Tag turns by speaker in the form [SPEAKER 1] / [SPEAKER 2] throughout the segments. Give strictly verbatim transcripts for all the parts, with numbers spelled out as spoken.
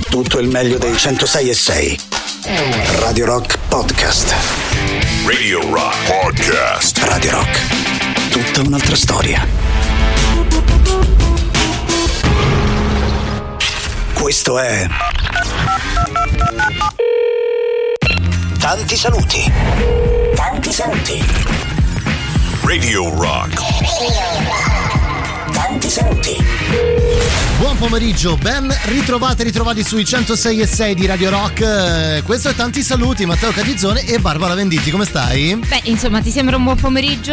[SPEAKER 1] tutto il meglio dei centosei e sei. Radio Rock Podcast.
[SPEAKER 2] Radio Rock Podcast.
[SPEAKER 1] Radio Rock. Tutta un'altra storia. Questo è Tanti saluti. Tanti saluti.
[SPEAKER 2] Radio Rock.
[SPEAKER 1] Tanti saluti.
[SPEAKER 3] Buon pomeriggio, ben ritrovate, ritrovati sui centosei e sei di Radio Rock. Eh, questo è Tanti saluti, Matteo Catizzone e Barbara Venditti, come stai?
[SPEAKER 4] Beh, insomma, ti sembra un buon pomeriggio?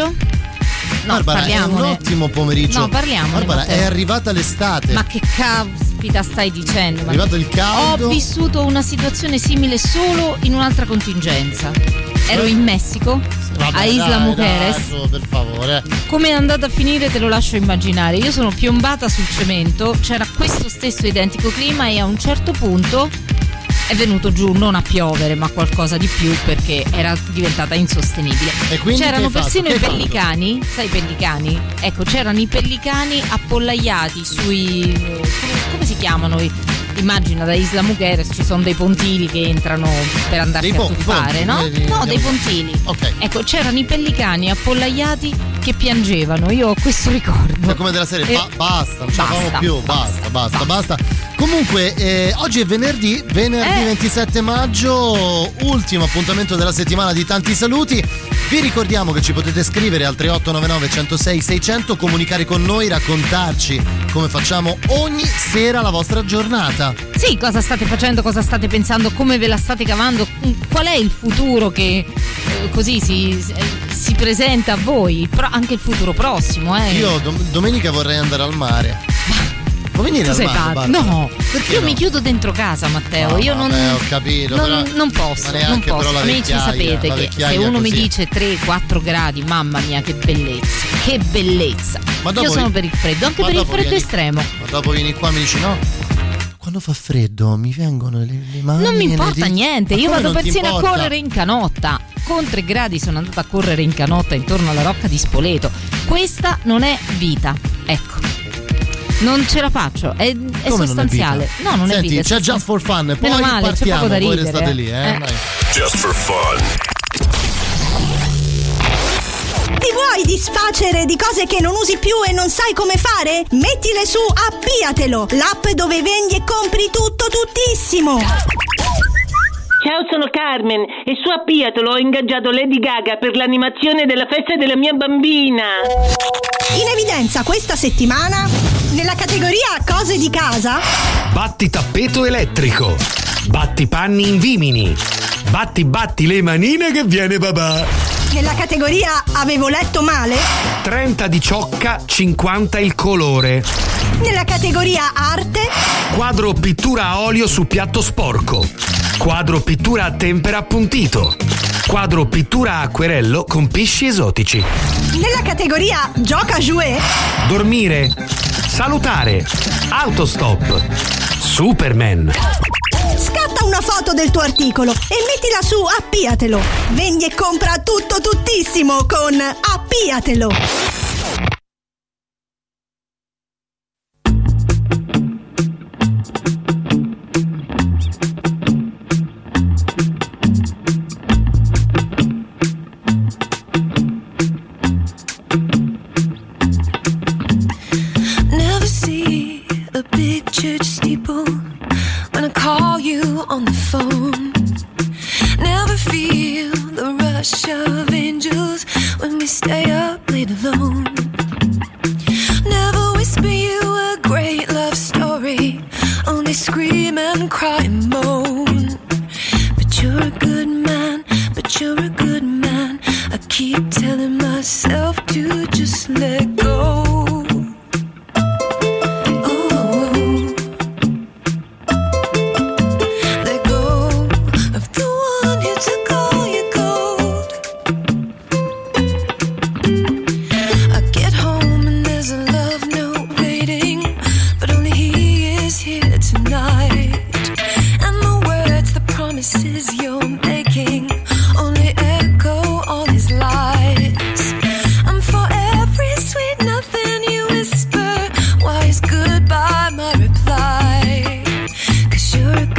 [SPEAKER 4] No,
[SPEAKER 3] Barbara,
[SPEAKER 4] parliamone.
[SPEAKER 3] È un ottimo pomeriggio.
[SPEAKER 4] No, parliamone.
[SPEAKER 3] Barbara,
[SPEAKER 4] Matteo.
[SPEAKER 3] è arrivata l'estate.
[SPEAKER 4] Ma che caspita stai dicendo?
[SPEAKER 3] È arrivato il caldo.
[SPEAKER 4] Ho vissuto una situazione simile solo in un'altra contingenza. Ero in Messico,
[SPEAKER 3] Vabbè,
[SPEAKER 4] a Isla
[SPEAKER 3] dai,
[SPEAKER 4] Mujeres.
[SPEAKER 3] dai, per favore.
[SPEAKER 4] Come è andata a finire te lo lascio immaginare. Io sono piombata sul cemento, c'era questo stesso identico clima e a un certo punto è venuto giù non a piovere ma qualcosa di più perché era diventata insostenibile.
[SPEAKER 3] E quindi
[SPEAKER 4] c'erano
[SPEAKER 3] che hai
[SPEAKER 4] persino
[SPEAKER 3] fatto?
[SPEAKER 4] i
[SPEAKER 3] Che hai
[SPEAKER 4] pellicani, sai i pellicani? Ecco, c'erano i pellicani appollaiati sui come, come si chiamano? Immagina da Isla Mujeres ci sono dei pontili che entrano per andarsi
[SPEAKER 3] Dei
[SPEAKER 4] a
[SPEAKER 3] pon-
[SPEAKER 4] tuffare,
[SPEAKER 3] ponti,
[SPEAKER 4] no?
[SPEAKER 3] come li-
[SPEAKER 4] No, dei
[SPEAKER 3] andiamo-
[SPEAKER 4] pontili.
[SPEAKER 3] Ok.
[SPEAKER 4] Ecco, c'erano i pellicani appollaiati che piangevano. Io ho questo ricordo.
[SPEAKER 3] È come della serie,
[SPEAKER 4] E-
[SPEAKER 3] ba- basta, non ce la
[SPEAKER 4] Basta,
[SPEAKER 3] facciamo più, basta,
[SPEAKER 4] basta,
[SPEAKER 3] basta, basta. Comunque, eh, oggi è venerdì, venerdì
[SPEAKER 4] Eh.
[SPEAKER 3] ventisette maggio, ultimo appuntamento della settimana di Tanti saluti. Vi ricordiamo che ci potete scrivere al tre otto nove nove uno zero sei sei zero zero, comunicare con noi, raccontarci come facciamo ogni sera la vostra giornata.
[SPEAKER 4] Sì, cosa state facendo, cosa state pensando, come ve la state cavando, qual è il futuro che eh, così si, si presenta a voi, però anche il futuro prossimo, eh.
[SPEAKER 3] Io dom- domenica vorrei andare al mare. Vuoi venire
[SPEAKER 4] Tu
[SPEAKER 3] al
[SPEAKER 4] sei
[SPEAKER 3] mare,
[SPEAKER 4] pazzo?
[SPEAKER 3] Barbara?
[SPEAKER 4] No,
[SPEAKER 3] Perché
[SPEAKER 4] io
[SPEAKER 3] no?
[SPEAKER 4] mi chiudo dentro casa, Matteo.
[SPEAKER 3] No,
[SPEAKER 4] io non,
[SPEAKER 3] vabbè, ho capito,
[SPEAKER 4] non,
[SPEAKER 3] però-
[SPEAKER 4] non posso,
[SPEAKER 3] ma neanche
[SPEAKER 4] non
[SPEAKER 3] però
[SPEAKER 4] posso.
[SPEAKER 3] la
[SPEAKER 4] Amici,
[SPEAKER 3] vecchiaia,
[SPEAKER 4] sapete
[SPEAKER 3] la
[SPEAKER 4] che se
[SPEAKER 3] vecchiaia
[SPEAKER 4] uno mi
[SPEAKER 3] così.
[SPEAKER 4] dice tre quattro gradi, mamma mia, che bellezza, che bellezza.
[SPEAKER 3] Ma dopo
[SPEAKER 4] Io sono
[SPEAKER 3] vi-
[SPEAKER 4] per il freddo, anche
[SPEAKER 3] ma
[SPEAKER 4] per il
[SPEAKER 3] dopo
[SPEAKER 4] freddo
[SPEAKER 3] vieni-
[SPEAKER 4] estremo.
[SPEAKER 3] Ma dopo vieni qua e mi dici no. Quando fa freddo mi vengono le, le mani.
[SPEAKER 4] Non mi
[SPEAKER 3] e le
[SPEAKER 4] importa
[SPEAKER 3] dita.
[SPEAKER 4] niente,
[SPEAKER 3] Ma
[SPEAKER 4] io
[SPEAKER 3] come
[SPEAKER 4] vado
[SPEAKER 3] non ti
[SPEAKER 4] persino a
[SPEAKER 3] importa?
[SPEAKER 4] correre in canotta. Con tre gradi sono andata a correre in canotta intorno alla rocca di Spoleto. Questa non è vita, ecco. Non ce la faccio, è, è
[SPEAKER 3] Come
[SPEAKER 4] sostanziale.
[SPEAKER 3] Non è vita?
[SPEAKER 4] No, non
[SPEAKER 3] Senti,
[SPEAKER 4] è vita. è
[SPEAKER 3] c'è Just for
[SPEAKER 4] sostanziale.
[SPEAKER 3] Fun, poi
[SPEAKER 4] Meno male, c'è
[SPEAKER 3] partiamo,
[SPEAKER 4] poco da
[SPEAKER 3] voi
[SPEAKER 4] ridere.
[SPEAKER 3] restate lì, eh.
[SPEAKER 4] Eh.
[SPEAKER 3] Dai.
[SPEAKER 2] Just for fun.
[SPEAKER 5] Ti vuoi disfacere di cose che non usi più e non sai come fare? Mettile su Appiatelo, l'app dove vendi e compri tutto tuttissimo.
[SPEAKER 6] Ciao, sono Carmen e su Appiatelo ho ingaggiato Lady Gaga per l'animazione della festa della mia bambina.
[SPEAKER 5] In evidenza questa settimana, nella categoria cose di casa,
[SPEAKER 7] Batti tappeto elettrico. Batti panni in vimini. Batti batti le manine che viene papà.
[SPEAKER 5] nella categoria avevo letto male,
[SPEAKER 7] trenta di ciocca, cinquanta il colore.
[SPEAKER 5] nella categoria arte,
[SPEAKER 7] Quadro pittura a olio su piatto sporco. Quadro pittura a tempera appuntito. Quadro pittura a acquerello con pesci esotici.
[SPEAKER 5] nella categoria gioca jouet,
[SPEAKER 7] Dormire. Salutare. Autostop. Superman.
[SPEAKER 5] scatta una foto del tuo articolo e mettila su Appiatelo. Vendi e compra tutto tuttissimo con Appiatelo.
[SPEAKER 8] Never see a big church steeple when I call you on the phone. Never feel the rush of angels when we stay up late alone. Never whisper you a great love story, only scream and cry and moan. But you're a good man, but you're a good man. I keep telling myself to just let go. You're making only echo all his lies. And for every sweet nothing you whisper, why is goodbye my reply? 'Cause you're a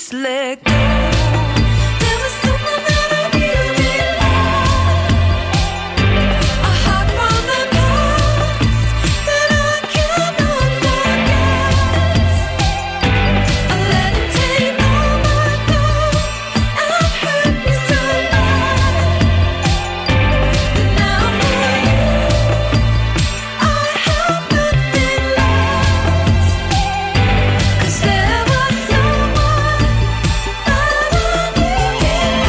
[SPEAKER 8] just let go. There was something that I needed before. A heart from the past that I cannot forget. I let it take all my thought and hurt me so bad. And now for you, I have nothing left. 'Cause there was someone that I needed.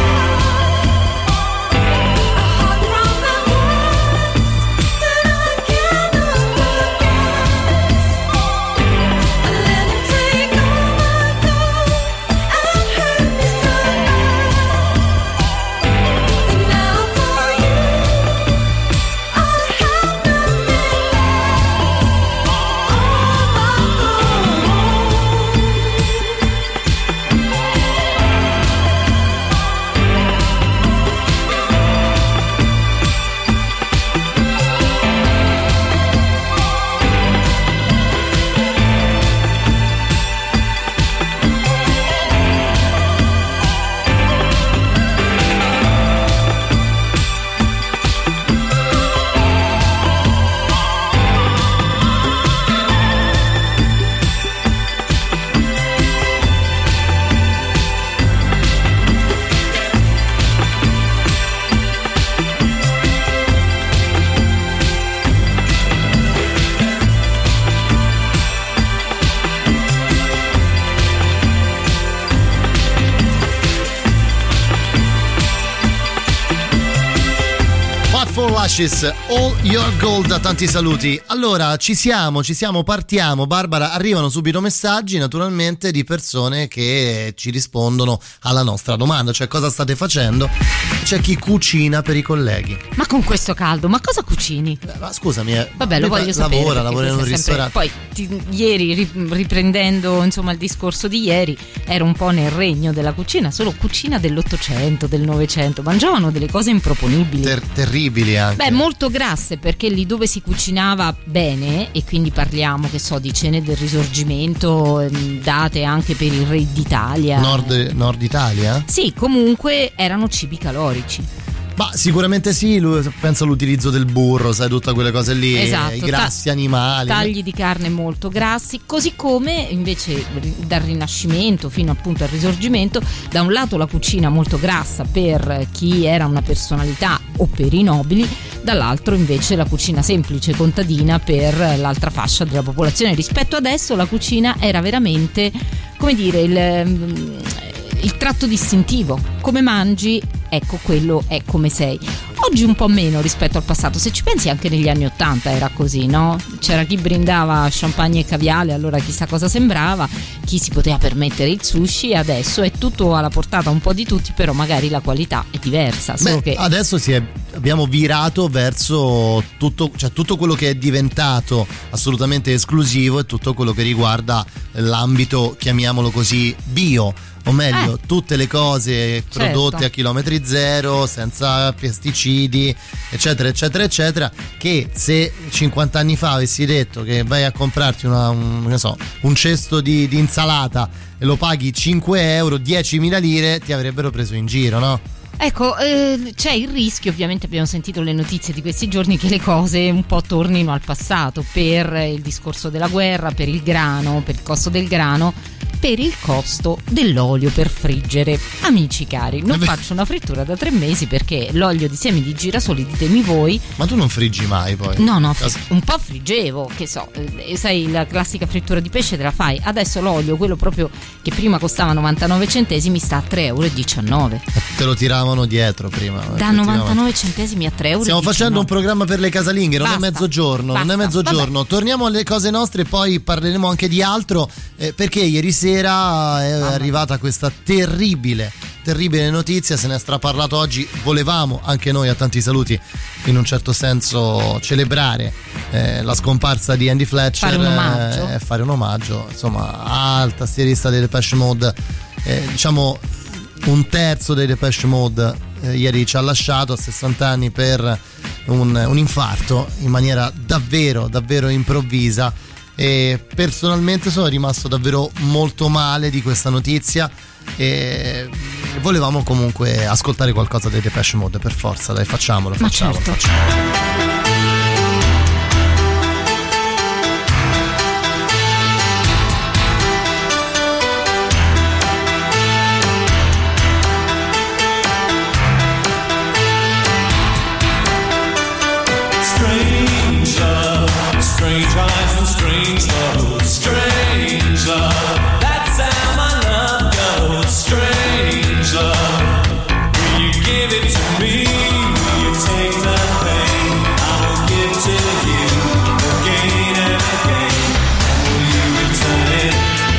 [SPEAKER 8] A heart from the past that I cannot forget. I let it take all my thought and hurt me so bad. And now for you, I have nothing left.
[SPEAKER 3] For Lashes, All Your Gold, tanti saluti. Allora, ci siamo, ci siamo, partiamo. Barbara, arrivano subito messaggi naturalmente di persone che ci rispondono alla nostra domanda, cioè cosa state facendo? C'è chi cucina per i colleghi.
[SPEAKER 4] Ma con questo caldo, ma cosa cucini?
[SPEAKER 3] Eh, ma scusami, eh,
[SPEAKER 4] Vabbè, lo voglio sapere.
[SPEAKER 3] Lavora, lavora in un
[SPEAKER 4] questo è sempre-
[SPEAKER 3] ristorante.
[SPEAKER 4] Poi ti- ieri, ri- riprendendo insomma il discorso di ieri, ero un po' nel regno della cucina, solo cucina dell'Ottocento, del Novecento. Mangiavano delle cose improponibili.
[SPEAKER 3] Ter- terribili anche.
[SPEAKER 4] Beh, molto grasse, perché lì dove si cucinava bene, e quindi parliamo, che so, di cene del Risorgimento ehm, date anche per il Re d'Italia.
[SPEAKER 3] Nord, Nord Italia?
[SPEAKER 4] Sì, comunque erano cibi calorici.
[SPEAKER 3] Ma sicuramente sì, lui- penso all'utilizzo del burro, sai, tutte quelle cose lì,
[SPEAKER 4] Esatto,
[SPEAKER 3] i grassi
[SPEAKER 4] ta-
[SPEAKER 3] animali.
[SPEAKER 4] Tagli di carne molto grassi, così come invece ri- dal Rinascimento fino appunto al Risorgimento, da un lato la cucina molto grassa per chi era una personalità o per i nobili, dall'altro invece la cucina semplice contadina per l'altra fascia della popolazione. Rispetto adesso la cucina era veramente, come dire, il, il tratto distintivo. Come mangi, ecco, quello è come sei. Oggi un po' meno rispetto al passato. Se ci pensi, anche negli anni Ottanta era così, no? C'era chi brindava champagne e caviale, allora chissà cosa sembrava, chi si poteva permettere il sushi. Adesso è tutto alla portata un po' di tutti, però magari la qualità è diversa. Solo
[SPEAKER 3] Beh,
[SPEAKER 4] che
[SPEAKER 3] adesso si è, abbiamo virato verso tutto, cioè tutto quello che è diventato assolutamente esclusivo e tutto quello che riguarda l'ambito, chiamiamolo così, bio. O meglio,
[SPEAKER 4] Eh.
[SPEAKER 3] tutte le cose prodotte
[SPEAKER 4] Certo.
[SPEAKER 3] a chilometri zero, senza pesticidi, eccetera, eccetera, eccetera, che se cinquanta anni fa avessi detto che vai a comprarti una, un, ne so, un cesto di, di insalata e lo paghi cinque euro, diecimila lire, ti avrebbero preso in giro, no?
[SPEAKER 4] Ecco, eh, c'è il rischio, ovviamente abbiamo sentito le notizie di questi giorni, che le cose un po' tornino al passato per il discorso della guerra, per il grano, per il costo del grano, per il costo dell'olio per friggere. Amici cari, non faccio una frittura da tre mesi perché l'olio di semi di girasoli, ditemi voi.
[SPEAKER 3] Ma tu non friggi mai poi?
[SPEAKER 4] No, no, fri- un po' friggevo, che so, eh, sai, la classica frittura di pesce te la fai. Adesso l'olio, quello proprio che prima costava novantanove centesimi, sta a tre e diciannove euro.
[SPEAKER 3] Te lo tiravano dietro prima.
[SPEAKER 4] Da
[SPEAKER 3] effettivamente.
[SPEAKER 4] novantanove centesimi a tre e diciannove euro.
[SPEAKER 3] Stiamo facendo un programma per le casalinghe, non
[SPEAKER 4] Basta,
[SPEAKER 3] è mezzogiorno, non è
[SPEAKER 4] basta,
[SPEAKER 3] mezzogiorno.
[SPEAKER 4] vabbè.
[SPEAKER 3] Torniamo alle cose nostre e poi parleremo anche di altro, eh, perché ieri sera è
[SPEAKER 4] Mamma.
[SPEAKER 3] arrivata questa terribile, terribile notizia, se ne è straparlato oggi. Volevamo anche noi, a tanti saluti, in un certo senso celebrare eh, la scomparsa di Andy Fletcher,
[SPEAKER 4] Fare un omaggio.
[SPEAKER 3] eh, fare un omaggio, insomma, al tastierista dei Depeche Mode, eh, diciamo un terzo dei Depeche Mode eh, ieri ci ha lasciato a sessanta anni per un, un infarto in maniera davvero davvero improvvisa, e personalmente sono rimasto davvero molto male di questa notizia. e volevamo comunque ascoltare qualcosa dei Depeche Mode, per forza, dai, facciamolo,
[SPEAKER 4] Ma
[SPEAKER 3] facciamolo,
[SPEAKER 4] certo.
[SPEAKER 3] facciamolo.
[SPEAKER 9] Strange eyes and strange love, strange love. That's how my love goes. Strange love. Will you give it to me? Will you take the pain? I will give to you again and again. And will you return it?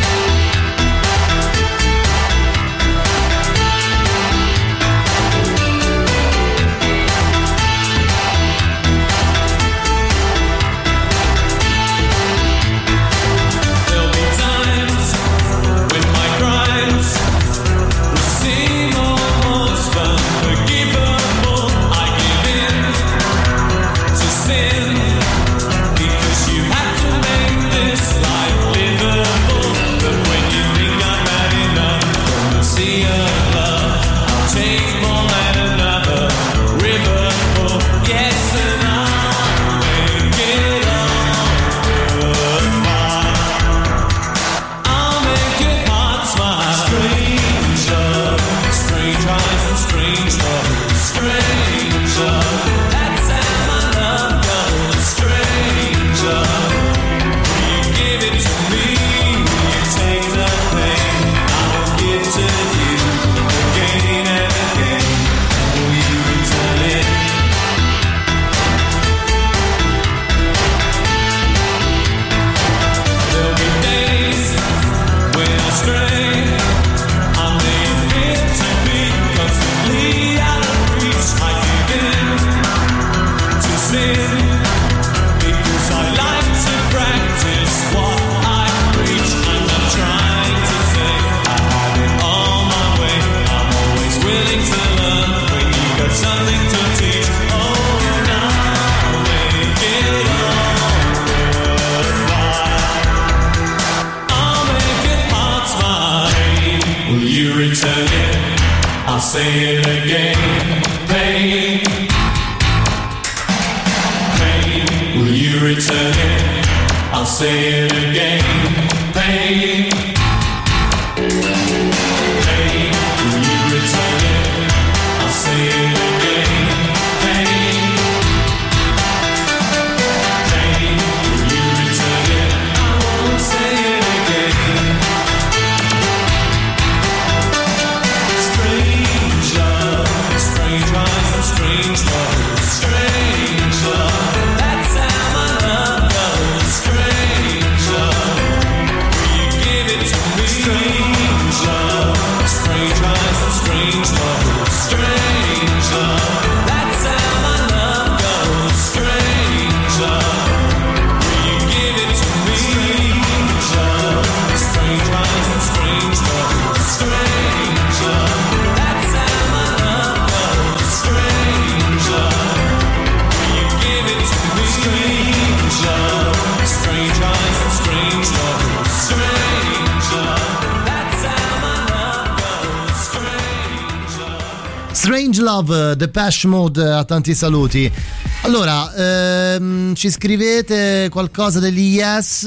[SPEAKER 9] Say it again, pain, pain, will you return it? I'll say it again, pain, pain, will you return it? I'll say it again, pain, pain, will you return it? I won't say it again. Strange eyes and strange love, strange love. That's how my love goes. Strange love. Will you give it to me? Strange love. Strange eyes and strange love, strange love. That's how my love goes. Strange love. Will you give it to me? Strange love. Strange eyes and strange love, strange love. That's how my love goes. Strange love. Will you give it to me? Strange love. Strange eyes and strange love, strange love. That's how my love goes. Strange love.
[SPEAKER 3] Strange Love, Depeche Mode, a tanti saluti. Allora, ehm, ci scrivete qualcosa degli Yes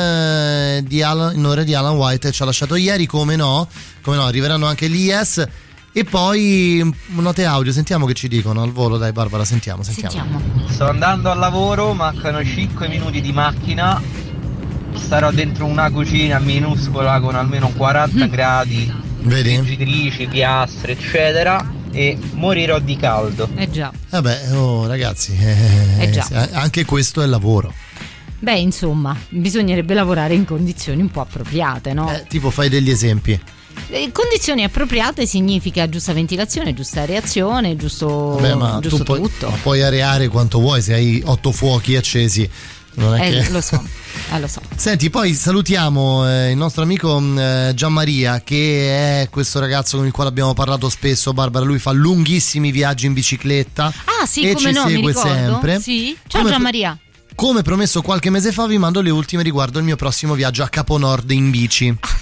[SPEAKER 3] eh, di Alan, in onore di Alan White, ci ha lasciato ieri, come no, come no, arriveranno anche gli Yes. E poi note audio, sentiamo che ci dicono al volo, dai Barbara, sentiamo, sentiamo.
[SPEAKER 4] Sentiamo.
[SPEAKER 10] Sto andando al lavoro, mancano cinque minuti di macchina, starò dentro una cucina minuscola con almeno quaranta gradi,
[SPEAKER 3] Vedi?
[SPEAKER 10] friggitrici, piastre, eccetera, e morirò di caldo.
[SPEAKER 4] Eh già.
[SPEAKER 3] Vabbè, oh ragazzi, eh,
[SPEAKER 4] Eh già.
[SPEAKER 3] anche questo è lavoro.
[SPEAKER 4] Beh, insomma, bisognerebbe lavorare in condizioni un po' appropriate, no?
[SPEAKER 3] Eh, tipo, fai degli esempi.
[SPEAKER 4] Eh, Condizioni appropriate significa giusta ventilazione, giusta areazione, giusto,
[SPEAKER 3] Vabbè, ma
[SPEAKER 4] giusto
[SPEAKER 3] tu puoi,
[SPEAKER 4] tutto.
[SPEAKER 3] ma puoi areare quanto vuoi se hai otto fuochi accesi. Non è
[SPEAKER 4] Eh,
[SPEAKER 3] che...
[SPEAKER 4] lo so, eh, lo so.
[SPEAKER 3] Senti, poi salutiamo eh, il nostro amico eh, Gianmaria, che è questo ragazzo con il quale abbiamo parlato spesso, Barbara. Lui fa lunghissimi viaggi in bicicletta.
[SPEAKER 4] Ah sì,
[SPEAKER 3] e
[SPEAKER 4] come
[SPEAKER 3] ci
[SPEAKER 4] no, mi
[SPEAKER 3] segue
[SPEAKER 4] ricordo.
[SPEAKER 3] sempre.
[SPEAKER 4] Sì. Ciao
[SPEAKER 3] Come-
[SPEAKER 4] Gianmaria.
[SPEAKER 3] Come promesso qualche mese fa vi mando le ultime riguardo il mio prossimo viaggio a Capo Nord in bici.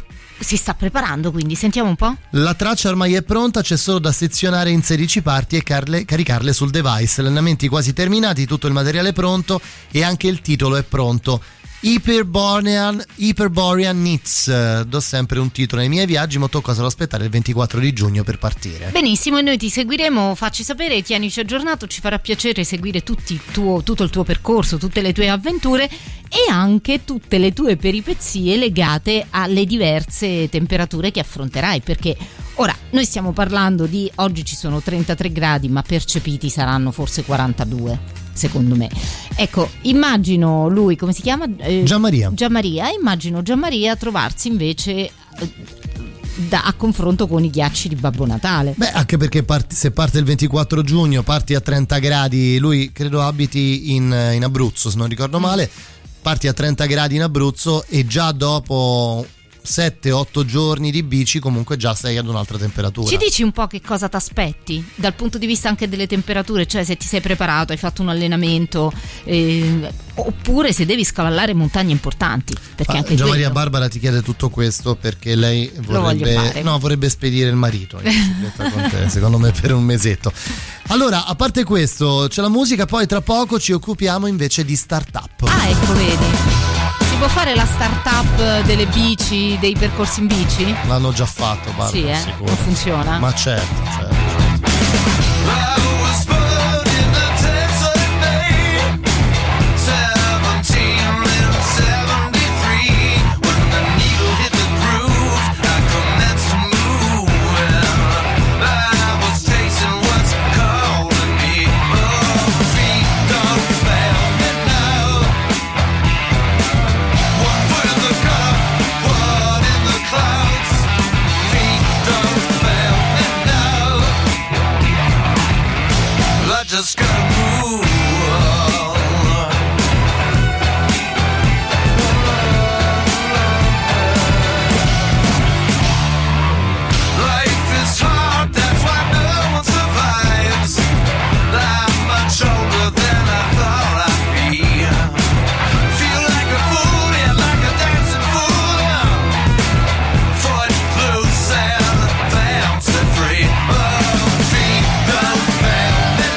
[SPEAKER 4] si sta preparando, quindi sentiamo un po'.
[SPEAKER 3] La traccia ormai è pronta, c'è solo da sezionare in sedici parti e carle, caricarle sul device. Allenamenti quasi terminati, tutto il materiale è pronto e anche il titolo è pronto. Hyperborean, Hyperborean Needs, do sempre un titolo ai miei viaggi, ma tocca solo aspettare il ventiquattro di giugno per partire.
[SPEAKER 4] Benissimo, e noi ti seguiremo, facci sapere, tienici aggiornato, ci farà piacere seguire tutti il tuo, tutto il tuo percorso, tutte le tue avventure e anche tutte le tue peripezie legate alle diverse temperature che affronterai, perché ora noi stiamo parlando di oggi ci sono trentatré gradi, ma percepiti saranno forse quarantadue. Secondo me, ecco, immagino lui, come si chiama? Eh,
[SPEAKER 3] Gianmaria.
[SPEAKER 4] Gianmaria, immagino Gianmaria trovarsi invece eh, da, a confronto con i ghiacci di Babbo Natale.
[SPEAKER 3] Beh, anche perché parti, se parte il ventiquattro giugno, parti a trenta gradi, lui credo abiti in, in Abruzzo, se non ricordo male, parti a trenta gradi in Abruzzo e già dopo sette otto giorni di bici comunque già sei ad un'altra temperatura.
[SPEAKER 4] Ci dici un po' che cosa ti aspetti dal punto di vista anche delle temperature, cioè se ti sei preparato, hai fatto un allenamento eh, oppure se devi scavallare montagne importanti, perché
[SPEAKER 3] ah,
[SPEAKER 4] anche
[SPEAKER 3] Gianmaria
[SPEAKER 4] quello...
[SPEAKER 3] Barbara ti chiede tutto questo perché lei vorrebbe, no, vorrebbe spedire il marito in bicicletta con te, secondo me per un mesetto. Allora, a parte questo c'è la musica, poi tra poco ci occupiamo invece di start-up.
[SPEAKER 4] Ah, ecco, vedi, si può fare la start-up delle bici, dei percorsi in bici?
[SPEAKER 3] L'hanno già fatto, Barbara,
[SPEAKER 4] sì, eh?
[SPEAKER 3] sicuro.
[SPEAKER 4] Non funziona?
[SPEAKER 3] Ma certo, certo.
[SPEAKER 9] Just gotta move. Life is hard, that's why no one survives. I'm much older than I thought I'd be. Feel like a fool, yeah, like a dancing fool. Foot loose and bouncing free. Oh, feet don't fail.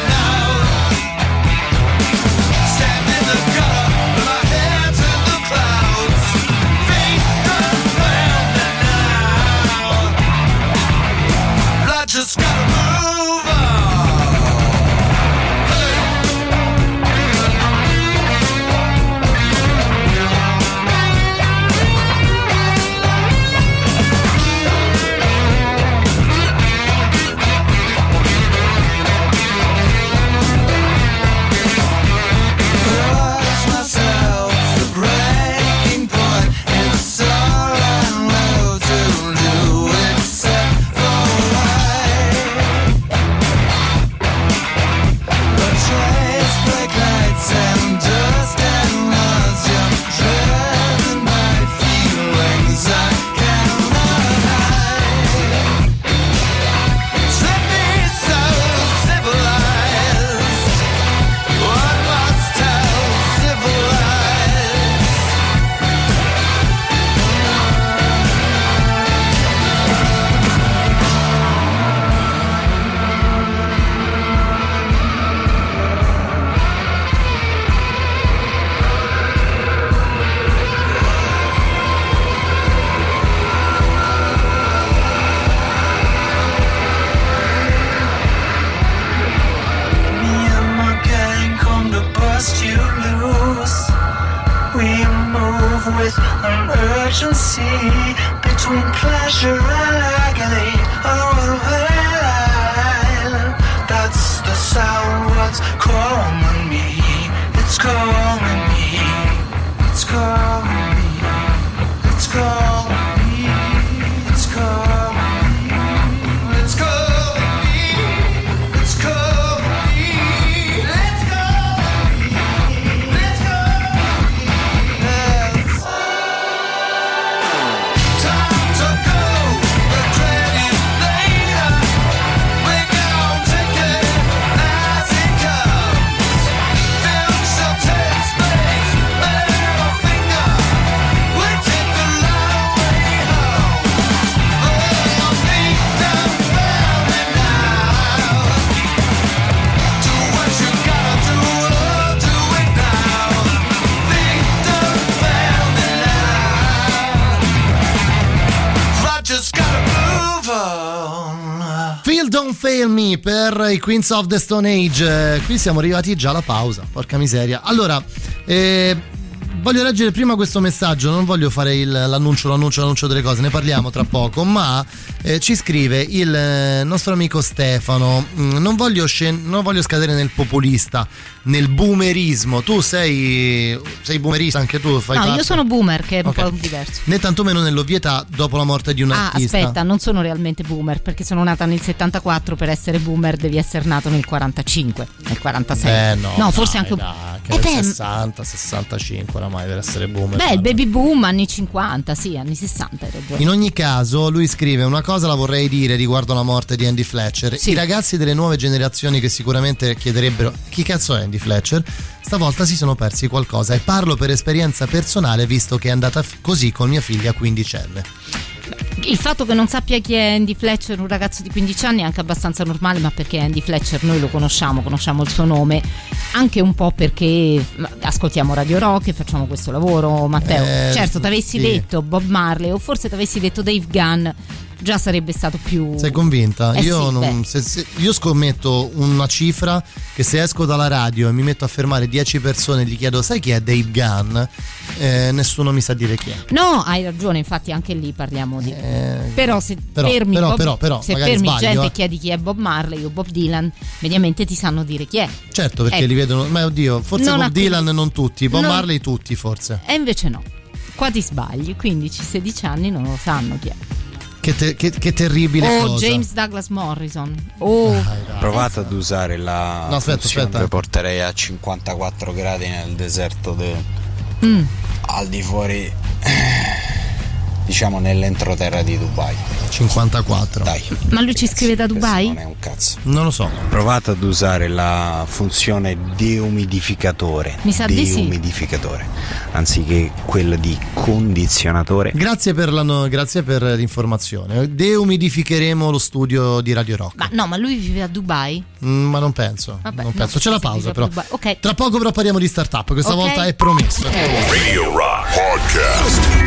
[SPEAKER 9] Just gotta move on. Lost myself, the breaking point. It's all I know to do except with an urgency between pleasure and agony. Oh, well, that's the sound what's calling me. It's calling me. It's calling me. It's calling me. It's calling me. It's calling me. It's calling me. Let's go. Let's go. Let's time to just gotta move on.
[SPEAKER 3] Feel Don't Fail Me per i Queens of the Stone Age. Eh, qui siamo arrivati già alla pausa, porca miseria. Allora, eh, voglio leggere prima questo messaggio, non voglio fare il, l'annuncio, l'annuncio, l'annuncio delle cose, ne parliamo tra poco, ma eh, ci scrive il eh, nostro amico Stefano, mm, non voglio scen- non voglio scadere nel populista, nel boomerismo. Tu sei sei boomerista anche tu? Fai
[SPEAKER 4] no,
[SPEAKER 3] parte?
[SPEAKER 4] Io sono boomer, che è un
[SPEAKER 3] Okay.
[SPEAKER 4] po' diverso.
[SPEAKER 3] Né tantomeno nell'ovvietà dopo la morte di un
[SPEAKER 4] Ah,
[SPEAKER 3] artista.
[SPEAKER 4] aspetta, non sono realmente boomer, perché sono nata nel settantaquattro, per essere boomer devi essere nato nel quarantacinque, nel quarantasei.
[SPEAKER 3] Eh no,
[SPEAKER 4] no, forse
[SPEAKER 3] dai,
[SPEAKER 4] anche un
[SPEAKER 3] dai, che
[SPEAKER 4] Eh
[SPEAKER 3] nel
[SPEAKER 4] beh,
[SPEAKER 3] sessanta sessantacinque oramai per essere boomer.
[SPEAKER 4] Beh, il baby boom anni cinquanta, sì, anni sessanta, hai ragione.
[SPEAKER 3] In ogni caso, lui scrive: una cosa la vorrei dire riguardo la morte di Andy Fletcher.
[SPEAKER 4] Sì.
[SPEAKER 3] I ragazzi delle nuove generazioni che sicuramente chiederebbero chi cazzo è Andy Fletcher, stavolta si sono persi qualcosa, e parlo per esperienza personale, visto che è andata f- così con mia figlia quindicenne.
[SPEAKER 4] Il fatto che non sappia chi è Andy Fletcher, un ragazzo di quindici anni, è anche abbastanza normale, ma perché Andy Fletcher noi lo conosciamo, conosciamo il suo nome, anche un po' perché ascoltiamo Radio Rock e facciamo questo lavoro, Matteo.
[SPEAKER 3] Eh,
[SPEAKER 4] certo, t'avessi
[SPEAKER 3] sì.
[SPEAKER 4] detto Bob Marley o forse t'avessi detto Dave Gunn, già sarebbe stato più...
[SPEAKER 3] Sei convinta?
[SPEAKER 4] Eh
[SPEAKER 3] io,
[SPEAKER 4] sì,
[SPEAKER 3] non, se, se, io scommetto una cifra che se esco dalla radio e mi metto a fermare dieci persone e gli chiedo sai chi è Dave Gunn, eh, nessuno mi sa dire chi è.
[SPEAKER 4] No, hai ragione, infatti anche lì parliamo di...
[SPEAKER 3] Eh,
[SPEAKER 4] Però se
[SPEAKER 3] però,
[SPEAKER 4] fermi,
[SPEAKER 3] però,
[SPEAKER 4] Bob-
[SPEAKER 3] però, però,
[SPEAKER 4] se
[SPEAKER 3] magari
[SPEAKER 4] fermi
[SPEAKER 3] sbaglio,
[SPEAKER 4] gente
[SPEAKER 3] eh.
[SPEAKER 4] e chiedi chi è Bob Marley o Bob Dylan, mediamente ti sanno dire chi è.
[SPEAKER 3] Certo, perché
[SPEAKER 4] Ecco.
[SPEAKER 3] li vedono, ma oddio, forse
[SPEAKER 4] Non
[SPEAKER 3] Bob
[SPEAKER 4] ha-
[SPEAKER 3] Dylan non tutti, Bob
[SPEAKER 4] Non-
[SPEAKER 3] Marley tutti forse.
[SPEAKER 4] E invece no, qua ti sbagli, quindici sedici anni non lo sanno chi è.
[SPEAKER 3] Che, te- che, che terribile
[SPEAKER 4] Oh,
[SPEAKER 3] cosa.
[SPEAKER 4] James Douglas Morrison. Oh,
[SPEAKER 3] Dai, dai.
[SPEAKER 11] Provate ad usare la
[SPEAKER 3] No, aspetta,
[SPEAKER 11] funzione
[SPEAKER 3] aspetta.
[SPEAKER 11] che porterei a cinquantaquattro gradi nel deserto de-
[SPEAKER 4] mm.
[SPEAKER 11] al di fuori, diciamo nell'entroterra di Dubai.
[SPEAKER 3] cinquantaquattro.
[SPEAKER 11] Dai.
[SPEAKER 4] Ma lui ci scrive da
[SPEAKER 11] Questo
[SPEAKER 4] Dubai?
[SPEAKER 11] non è un cazzo.
[SPEAKER 3] Non lo so.
[SPEAKER 11] Provate ad usare la funzione deumidificatore.
[SPEAKER 4] Mi sa di sì.
[SPEAKER 11] Deumidificatore, anziché quella di condizionatore.
[SPEAKER 3] Grazie per, la no- grazie per l'informazione. Deumidificheremo lo studio di Radio Rock.
[SPEAKER 4] Ma no, ma lui vive a Dubai?
[SPEAKER 3] Mm, ma non penso.
[SPEAKER 4] Vabbè,
[SPEAKER 3] non
[SPEAKER 4] no,
[SPEAKER 3] penso. C'è la
[SPEAKER 4] si
[SPEAKER 3] pausa
[SPEAKER 4] vive a
[SPEAKER 3] però.
[SPEAKER 4] Dubai. Ok.
[SPEAKER 3] Tra poco però parliamo di startup. Questa
[SPEAKER 4] Ok.
[SPEAKER 3] volta è promesso.
[SPEAKER 2] Radio Rock Podcast.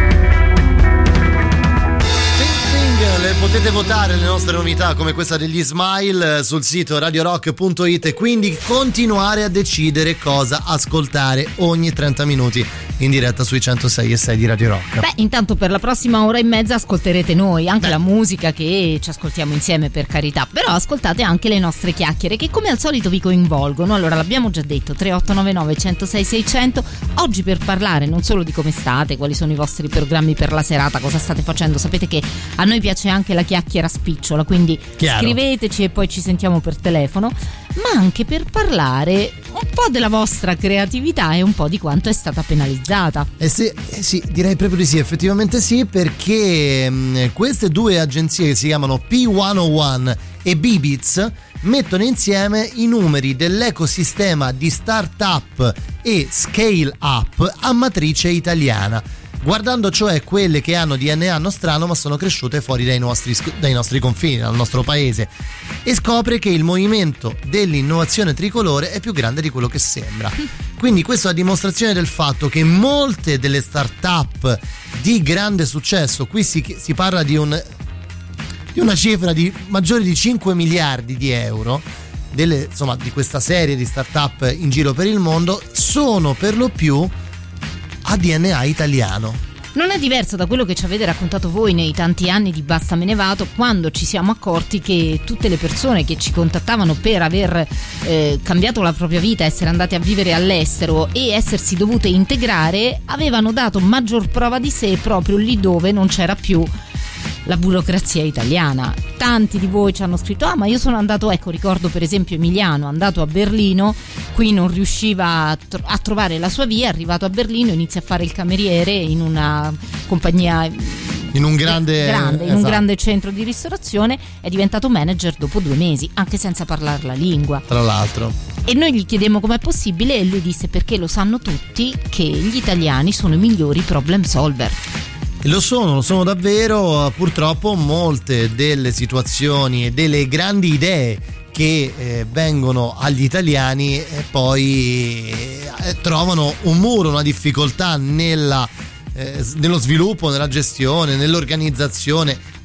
[SPEAKER 3] Le potete votare le nostre novità come questa degli Smile sul sito radio rock punto it e quindi continuare a decidere cosa ascoltare ogni trenta minuti in diretta sui centosei e sei di Radio Rock.
[SPEAKER 4] Beh, intanto per la prossima ora e mezza ascolterete noi, anche
[SPEAKER 3] Beh.
[SPEAKER 4] la musica che ci ascoltiamo insieme, per carità, però ascoltate anche le nostre chiacchiere che come al solito vi coinvolgono. Allora, l'abbiamo già detto, tre otto nove nove uno zero sei sei zero zero, oggi per parlare non solo di come state, quali sono i vostri programmi per la serata, cosa state facendo. Sapete che a noi piace anche la chiacchiera spicciola, quindi
[SPEAKER 3] Chiaro.
[SPEAKER 4] scriveteci e poi ci sentiamo per telefono, ma anche per parlare un po' della vostra creatività e un po' di quanto è stata penalizzata.
[SPEAKER 3] Eh sì, eh sì, direi proprio di sì, effettivamente sì, perché mh, queste due agenzie che si chiamano P centouno e Bibits mettono insieme i numeri dell'ecosistema di startup e scale up a matrice italiana, guardando cioè quelle che hanno D N A nostrano ma sono cresciute fuori dai nostri, dai nostri confini, dal nostro paese, e scopre che il movimento dell'innovazione tricolore è più grande di quello che sembra. Quindi questa è la dimostrazione del fatto che molte delle start-up di grande successo, qui si, si parla di, un, di una cifra di maggiore di cinque miliardi di euro, delle, insomma, di questa serie di start-up in giro per il mondo, sono per lo più a D N A italiano.
[SPEAKER 4] Non è diverso da quello che ci avete raccontato voi nei tanti anni di Basta me ne vado, quando ci siamo accorti che tutte le persone che ci contattavano per aver eh, cambiato la propria vita, essere andate a vivere all'estero e essersi dovute integrare, avevano dato maggior prova di sé proprio lì dove non c'era più la burocrazia italiana. Tanti di voi ci hanno scritto: ah, ma io sono andato, ecco, ricordo per esempio Emiliano, è andato a Berlino, qui non riusciva a, tro- a trovare la sua via, è arrivato a Berlino, inizia a fare il cameriere in una compagnia
[SPEAKER 3] in un grande,
[SPEAKER 4] grande in
[SPEAKER 3] esatto.
[SPEAKER 4] un grande centro di ristorazione, è diventato manager dopo due mesi, anche senza parlare la lingua.
[SPEAKER 3] Tra l'altro.
[SPEAKER 4] E noi gli chiedemmo com'è possibile e lui disse: perché lo sanno tutti che gli italiani sono i migliori problem solver.
[SPEAKER 3] Lo sono, lo sono davvero. Purtroppo molte delle situazioni e delle grandi idee che eh, vengono agli italiani e poi eh, trovano un muro, una difficoltà nella, eh, nello sviluppo, nella gestione, nell'organizzazione,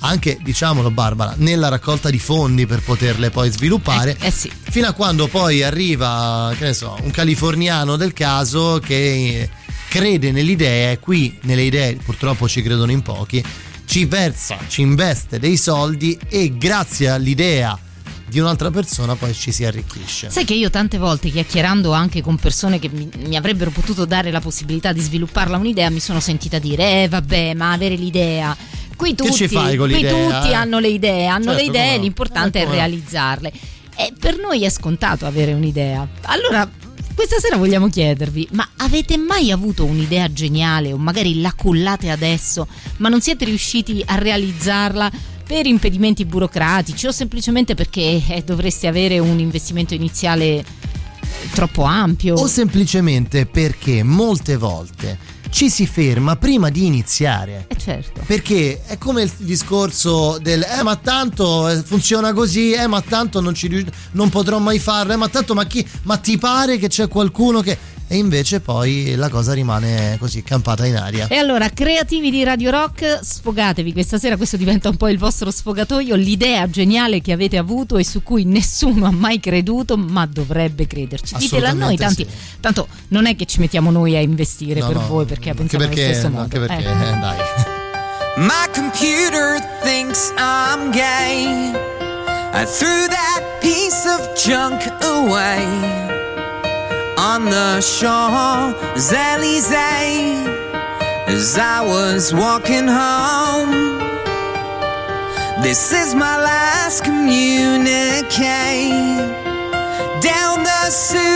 [SPEAKER 3] anche, diciamolo Barbara, nella raccolta di fondi per poterle poi sviluppare,
[SPEAKER 4] eh, eh sì.
[SPEAKER 3] fino a quando poi arriva, che ne so, un californiano del caso che crede nelle idee, qui nelle idee purtroppo ci credono in pochi, ci versa, ci investe dei soldi e grazie all'idea di un'altra persona poi ci si arricchisce.
[SPEAKER 4] Sai che io tante volte, chiacchierando anche con persone che mi, mi avrebbero potuto dare la possibilità di svilupparla un'idea, mi sono sentita dire eh vabbè, ma avere l'idea, qui tutti,
[SPEAKER 3] che ci fai con
[SPEAKER 4] qui
[SPEAKER 3] l'idea,
[SPEAKER 4] tutti
[SPEAKER 3] eh?
[SPEAKER 4] hanno le idee, hanno
[SPEAKER 3] Certo,
[SPEAKER 4] le idee,
[SPEAKER 3] no.
[SPEAKER 4] l'importante
[SPEAKER 3] eh,
[SPEAKER 4] è realizzarle. E per noi è scontato avere un'idea. Allora questa sera vogliamo chiedervi: ma avete mai avuto un'idea geniale o magari la collate adesso ma non siete riusciti a realizzarla per impedimenti burocratici o semplicemente perché eh, dovreste avere un investimento iniziale troppo ampio?
[SPEAKER 3] O semplicemente perché molte volte ci si ferma prima di iniziare.
[SPEAKER 4] Eh certo.
[SPEAKER 3] Perché è come il discorso del eh ma tanto funziona così, eh ma tanto non ci rius- non potrò mai farlo, eh ma tanto ma chi ma ti pare che c'è qualcuno che, e invece poi la cosa rimane così campata in aria.
[SPEAKER 4] E allora, creativi di Radio Rock, sfogatevi questa sera, questo diventa un po' il vostro sfogatoio, l'idea geniale che avete avuto e su cui nessuno ha mai creduto ma dovrebbe crederci. Ditela a noi, tanti,
[SPEAKER 3] sì.
[SPEAKER 4] tanto non è che ci mettiamo noi a investire
[SPEAKER 3] No,
[SPEAKER 4] per
[SPEAKER 3] no,
[SPEAKER 4] voi perché
[SPEAKER 3] anche
[SPEAKER 4] pensiamo
[SPEAKER 3] perché,
[SPEAKER 4] allo stesso
[SPEAKER 3] no,
[SPEAKER 4] modo.
[SPEAKER 3] anche perché
[SPEAKER 4] Eh.
[SPEAKER 3] eh, dai.
[SPEAKER 12] My computer thinks I'm gay. I threw that piece of junk away on the Champs-Élysées as I was walking home. This is my last communique down the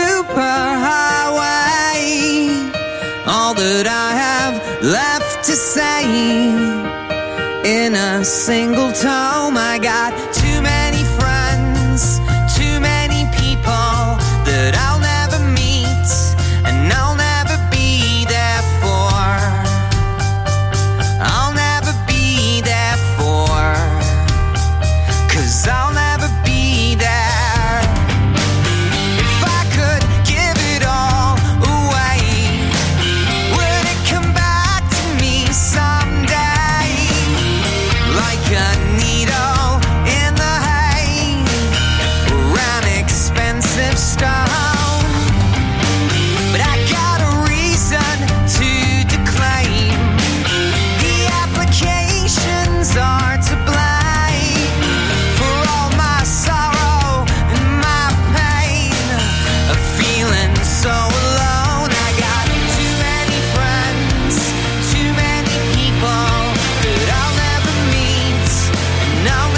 [SPEAKER 12] superhighway. All that I have left to say in a single tome. I got too many friends, too many people that I'll never meet and I'll never be there for. I'll never be there for, 'cause I'll never be there. If I could give it all away, would it come back to me someday? Like a needle in the hay or an expensive stone. But I got a reason to declaim the applications are to blame for all my sorrow and my pain of feeling so alone. I got too many friends, too many people that I'll never meet and I'll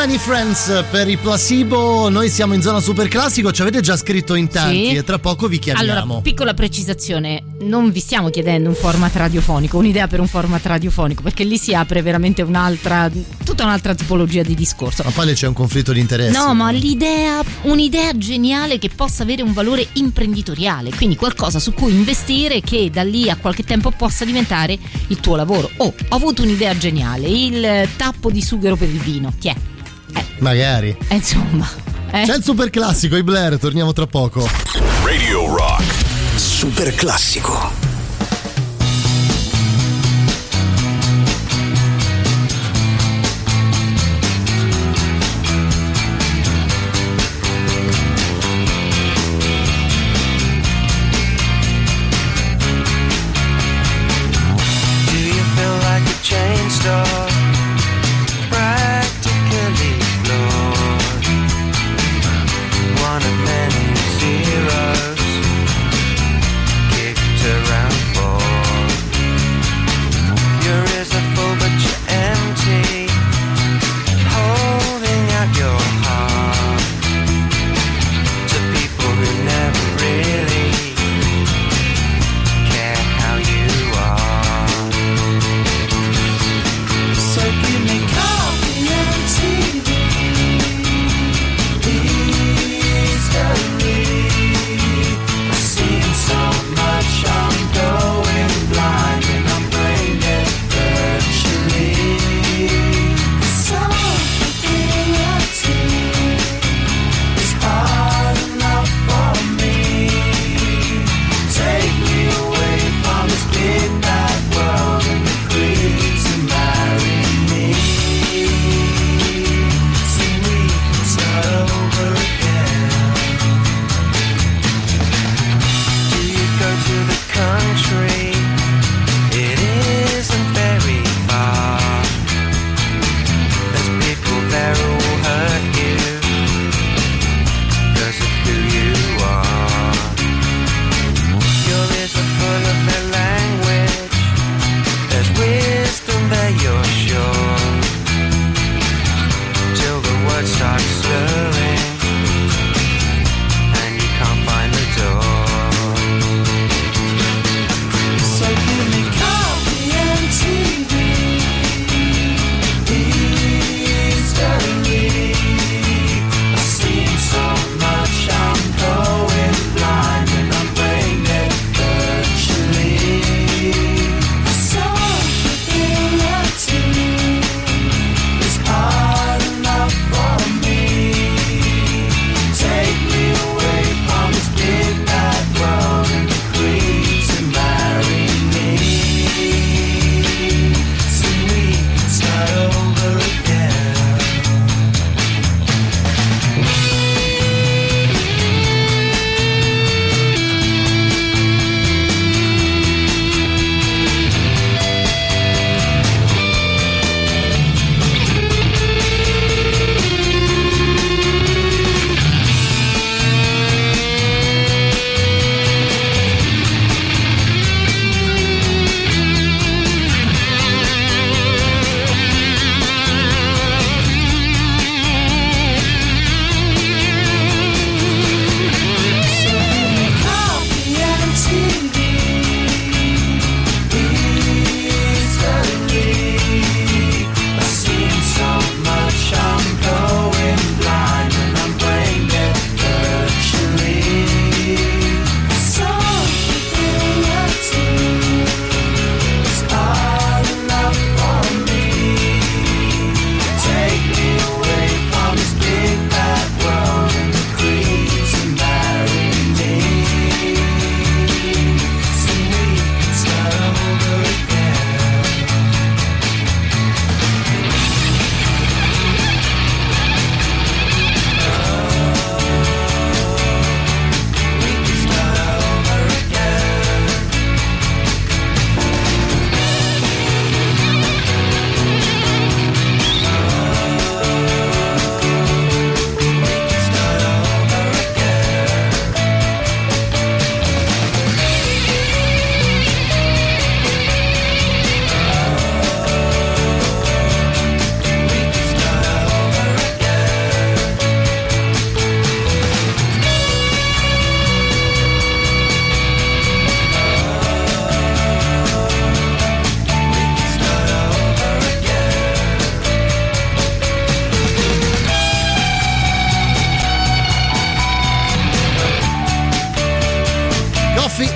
[SPEAKER 3] Many Friends per i Placebo. Noi siamo in zona super classico, ci avete già scritto in tanti,
[SPEAKER 4] Sì.
[SPEAKER 3] e tra poco vi chiamiamo.
[SPEAKER 4] Allora, piccola precisazione, non vi stiamo chiedendo un format radiofonico, un'idea per un format radiofonico, perché lì si apre veramente un'altra, tutta un'altra tipologia di discorso.
[SPEAKER 3] Ma poi c'è un conflitto di interessi.
[SPEAKER 4] No, ma l'idea, un'idea geniale che possa avere un valore imprenditoriale, quindi qualcosa su cui investire che da lì a qualche tempo possa diventare il tuo lavoro. Oh, ho avuto un'idea geniale, il tappo di sughero per il vino, chi è? Eh,
[SPEAKER 3] Magari.
[SPEAKER 4] eh, insomma. Eh.
[SPEAKER 3] C'è il super classico, i Blair, torniamo tra poco.
[SPEAKER 2] Radio Rock.
[SPEAKER 1] Super classico.
[SPEAKER 13] Chain store, practically flawed. One of many zeros kicked around.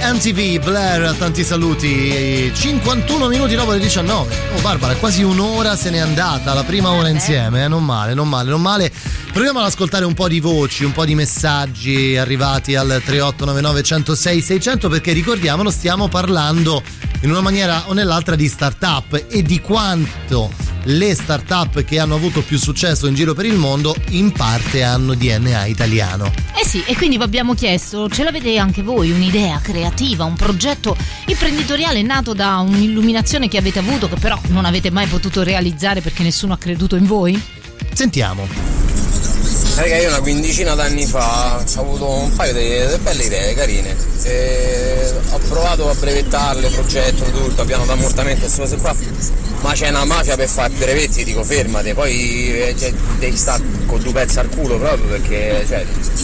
[SPEAKER 3] M T V, Blair, tanti saluti. cinquantuno minuti dopo le diciannove. Oh Barbara, quasi un'ora se n'è andata, la prima ora insieme, eh? Non male, non male, non male. Proviamo ad ascoltare un po' di voci, un po' di messaggi arrivati al tre otto nove nove uno zero sei sei zero zero, perché ricordiamolo, stiamo parlando in una maniera o nell'altra di start-up e di quanto le start-up che hanno avuto più successo in giro per il mondo in parte hanno D N A italiano.
[SPEAKER 4] Eh sì, e quindi vi abbiamo chiesto, ce l'avete anche voi un'idea creativa, un progetto imprenditoriale nato da un'illuminazione che avete avuto che però non avete mai potuto realizzare perché nessuno ha creduto in voi?
[SPEAKER 3] Sentiamo.
[SPEAKER 14] Raga, io una quindicina d'anni fa ho avuto un paio di belle idee carine e ho provato a brevettarle, progetto, tutto, piano d'ammortamento, queste cose qua, ma c'è una mafia per fare brevetti, dico fermate, poi eh, cioè, devi stare con due pezzi al culo proprio perché cioè,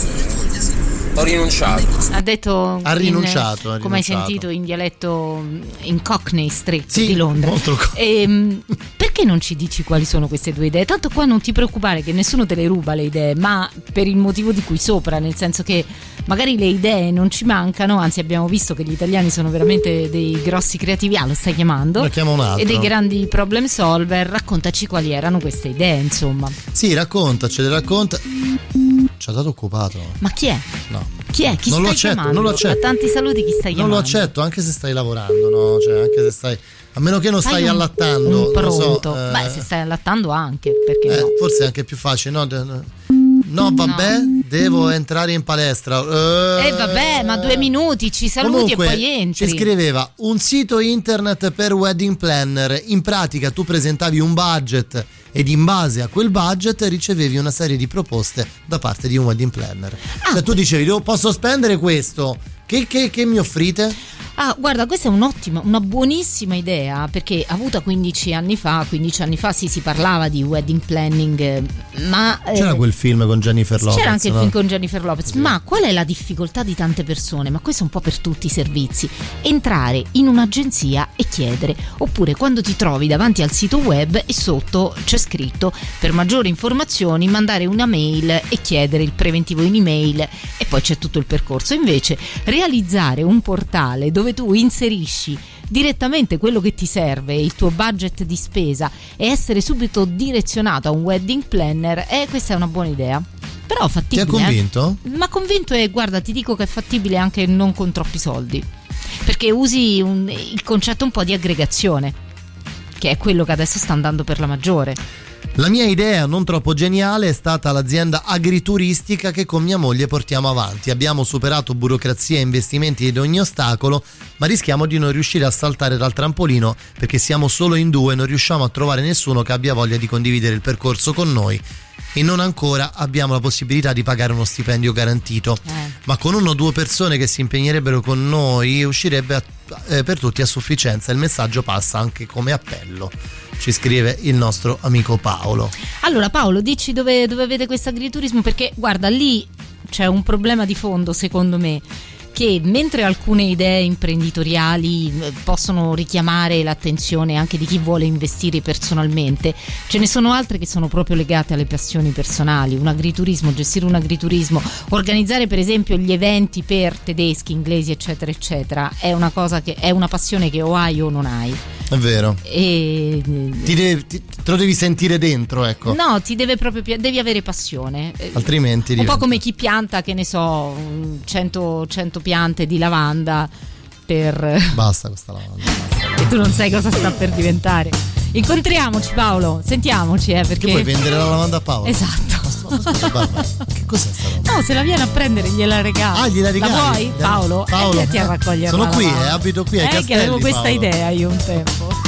[SPEAKER 14] ho rinunciato.
[SPEAKER 4] Ha detto
[SPEAKER 3] ha rinunciato,
[SPEAKER 4] in,
[SPEAKER 3] ha
[SPEAKER 4] come hai
[SPEAKER 3] rinunciato.
[SPEAKER 4] sentito in dialetto in Cockney Street
[SPEAKER 3] sì,
[SPEAKER 4] di Londra.
[SPEAKER 3] Molto...
[SPEAKER 4] E, perché non ci dici quali sono queste due idee? Tanto qua non ti preoccupare che nessuno te le ruba le idee, ma per il motivo di cui sopra, nel senso che magari le idee non ci mancano, anzi abbiamo visto che gli italiani sono veramente dei grossi creativi, ah lo stai chiamando?
[SPEAKER 3] Lo chiamo un altro.
[SPEAKER 4] E dei grandi problem solver, raccontaci quali erano queste idee, insomma.
[SPEAKER 3] Sì, raccontacele, racconta. Ci ha dato occupato.
[SPEAKER 4] Ma chi è?
[SPEAKER 3] No.
[SPEAKER 4] Chi è? Chi
[SPEAKER 3] non
[SPEAKER 4] stai
[SPEAKER 3] lo accetto,
[SPEAKER 4] chiamando?
[SPEAKER 3] non lo accetto.
[SPEAKER 4] A tanti saluti, chi stai chiamando?
[SPEAKER 3] Non lo accetto, anche se stai lavorando, no? Cioè, anche se stai. A meno che non
[SPEAKER 4] Fai
[SPEAKER 3] stai
[SPEAKER 4] un,
[SPEAKER 3] allattando.
[SPEAKER 4] Un
[SPEAKER 3] non lo
[SPEAKER 4] pronto.
[SPEAKER 3] so, eh...
[SPEAKER 4] Beh, se stai allattando anche, perché
[SPEAKER 3] eh,
[SPEAKER 4] no?
[SPEAKER 3] Forse è anche più facile, no? No, vabbè, no. Devo entrare in palestra.
[SPEAKER 4] Eh, eh vabbè, ma due minuti, ci saluti.
[SPEAKER 3] Comunque,
[SPEAKER 4] e poi entri.
[SPEAKER 3] Ci scriveva un sito internet per wedding planner. In pratica tu presentavi un budget ed in base a quel budget ricevevi una serie di proposte da parte di un wedding planner. Ah, cioè tu dicevi, posso spendere questo, che, che, che mi offrite?
[SPEAKER 4] Ah, guarda, questa è un'ottima, una buonissima idea, perché avuta quindici anni fa, quindici anni fa sì, si parlava di wedding planning, ma
[SPEAKER 3] c'era eh, quel film con Jennifer Lopez.
[SPEAKER 4] C'era anche
[SPEAKER 3] no?
[SPEAKER 4] il film con Jennifer Lopez, sì. Ma qual è la difficoltà di tante persone? Ma questo è un po' per tutti i servizi. Entrare in un'agenzia e chiedere, oppure quando ti trovi davanti al sito web e sotto c'è scritto per maggiori informazioni mandare una mail e chiedere il preventivo in email e poi c'è tutto il percorso. Invece realizzare un portale dove tu inserisci direttamente quello che ti serve, il tuo budget di spesa e essere subito direzionato a un wedding planner, eh, questa è una buona idea. Però fattibile.
[SPEAKER 3] Ti ha convinto?
[SPEAKER 4] Eh? Ma convinto e guarda, ti dico che è fattibile anche non con troppi soldi, perché usi un, il concetto un po' di aggregazione, che è quello che adesso sta andando per la maggiore.
[SPEAKER 3] La mia idea non troppo geniale è stata l'azienda agrituristica che con mia moglie portiamo avanti. Abbiamo superato burocrazia e investimenti di ogni ostacolo, ma rischiamo di non riuscire a saltare dal trampolino perché siamo solo in due e non riusciamo a trovare nessuno che abbia voglia di condividere il percorso con noi. E non ancora abbiamo la possibilità di pagare uno stipendio garantito, eh. ma con una o due persone che si impegnerebbero con noi uscirebbe a, eh, per tutti a sufficienza. Il messaggio passa anche come appello, ci scrive il nostro amico Paolo.
[SPEAKER 4] Allora Paolo, dici dove, dove vede questo agriturismo, perché guarda, lì c'è un problema di fondo secondo me, che mentre alcune idee imprenditoriali possono richiamare l'attenzione anche di chi vuole investire personalmente, ce ne sono altre che sono proprio legate alle passioni personali. Un agriturismo, gestire un agriturismo, organizzare per esempio gli eventi per tedeschi, inglesi eccetera eccetera, è una cosa che è una passione che o hai o non hai.
[SPEAKER 3] È vero.
[SPEAKER 4] E
[SPEAKER 3] ti devi, ti, te lo devi sentire dentro, ecco.
[SPEAKER 4] No, ti deve proprio devi avere passione.
[SPEAKER 3] Altrimenti
[SPEAKER 4] un
[SPEAKER 3] diventa...
[SPEAKER 4] po' come chi pianta, che ne so, cento, cento piante di lavanda per...
[SPEAKER 3] Basta questa lavanda, basta.
[SPEAKER 4] E tu non sai cosa sta per diventare. Incontriamoci Paolo, sentiamoci, eh, perché...
[SPEAKER 3] Che puoi vendere la lavanda a Paolo?
[SPEAKER 4] Esatto.
[SPEAKER 3] Ma scusa, Barbara, che cos'è sta roba?
[SPEAKER 4] No, se la viene a prendere gliela regalo.
[SPEAKER 3] Ah, gliela regali?
[SPEAKER 4] La vuoi? Paolo?
[SPEAKER 3] Paolo.
[SPEAKER 4] Eh, ti a raccogliere.
[SPEAKER 3] Sono qui, eh, abito qui ai
[SPEAKER 4] eh,
[SPEAKER 3] Castelli,
[SPEAKER 4] che avevo questa
[SPEAKER 3] Paolo.
[SPEAKER 4] idea io un tempo.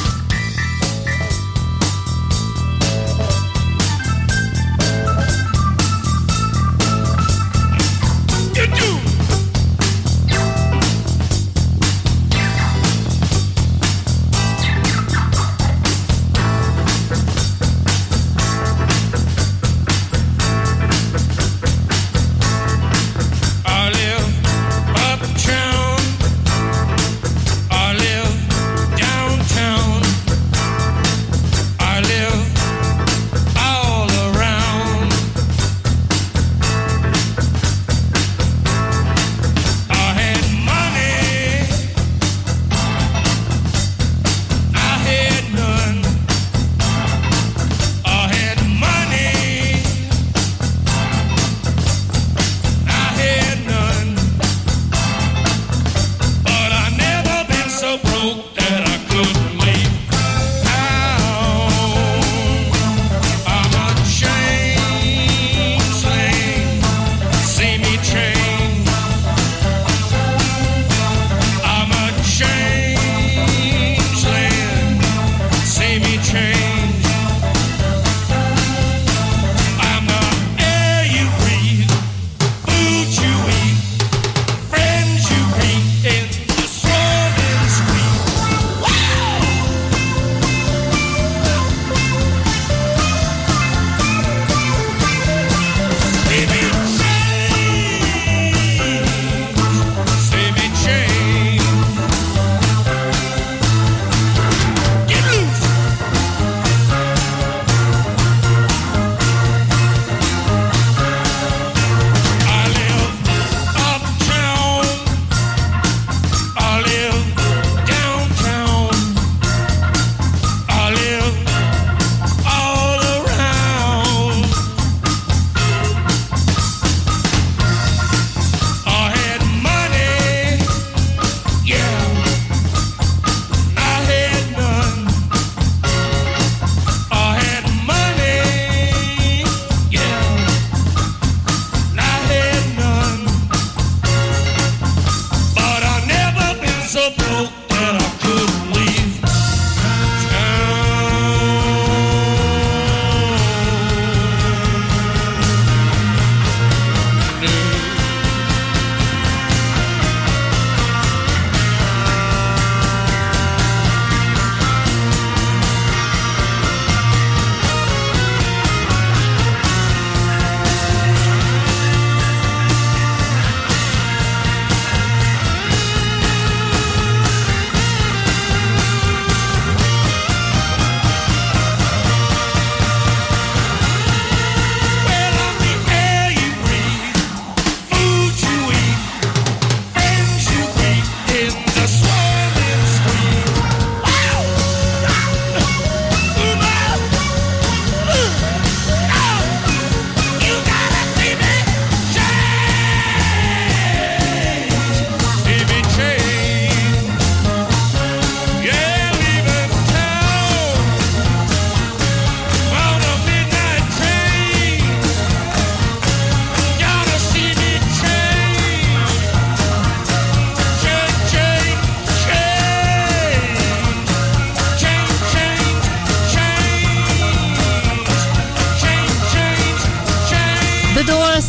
[SPEAKER 9] Downtown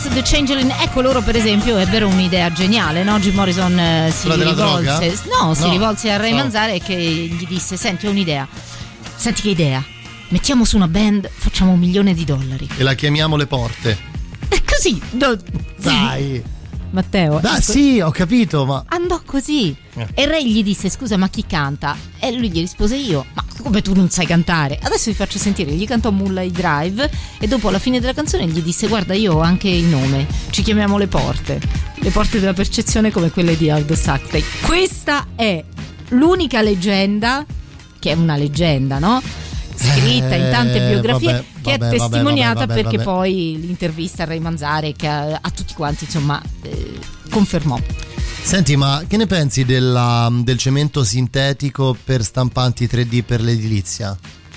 [SPEAKER 4] The Changeling, ecco, loro per esempio ebbero un'idea geniale, no? Jim Morrison eh, si
[SPEAKER 3] Quella della
[SPEAKER 4] rivolse
[SPEAKER 3] droga?
[SPEAKER 4] no, si
[SPEAKER 3] No.
[SPEAKER 4] rivolse a Ray
[SPEAKER 3] No.
[SPEAKER 4] Manzarek che gli disse: senti, ho un'idea, senti che idea, mettiamo su una band, facciamo un milione di dollari.
[SPEAKER 3] E la chiamiamo Le Porte.
[SPEAKER 4] E così no,
[SPEAKER 3] Dai.
[SPEAKER 4] Matteo
[SPEAKER 3] Dai,
[SPEAKER 4] ecco,
[SPEAKER 3] sì, ho capito, ma
[SPEAKER 4] andò così.
[SPEAKER 3] Eh.
[SPEAKER 4] E Ray gli disse: scusa, ma chi canta? E lui gli rispose: io. Ma come, tu non sai cantare? Adesso vi faccio sentire. Gli cantò Moonlight Drive e dopo, alla fine della canzone, gli disse: guarda, io ho anche il nome, ci chiamiamo Le Porte, le porte della percezione, come quelle di Aldous Huxley. Questa è l'unica leggenda, che è una leggenda, no? Scritta in tante
[SPEAKER 3] Eh,
[SPEAKER 4] biografie,
[SPEAKER 3] vabbè,
[SPEAKER 4] che
[SPEAKER 3] vabbè,
[SPEAKER 4] è testimoniata
[SPEAKER 3] vabbè, vabbè,
[SPEAKER 4] perché
[SPEAKER 3] vabbè.
[SPEAKER 4] poi l'intervista a Ray Manzarek a, a tutti quanti, insomma, eh, confermò.
[SPEAKER 3] Senti, ma che ne pensi della, del cemento sintetico per stampanti tre D per l'edilizia?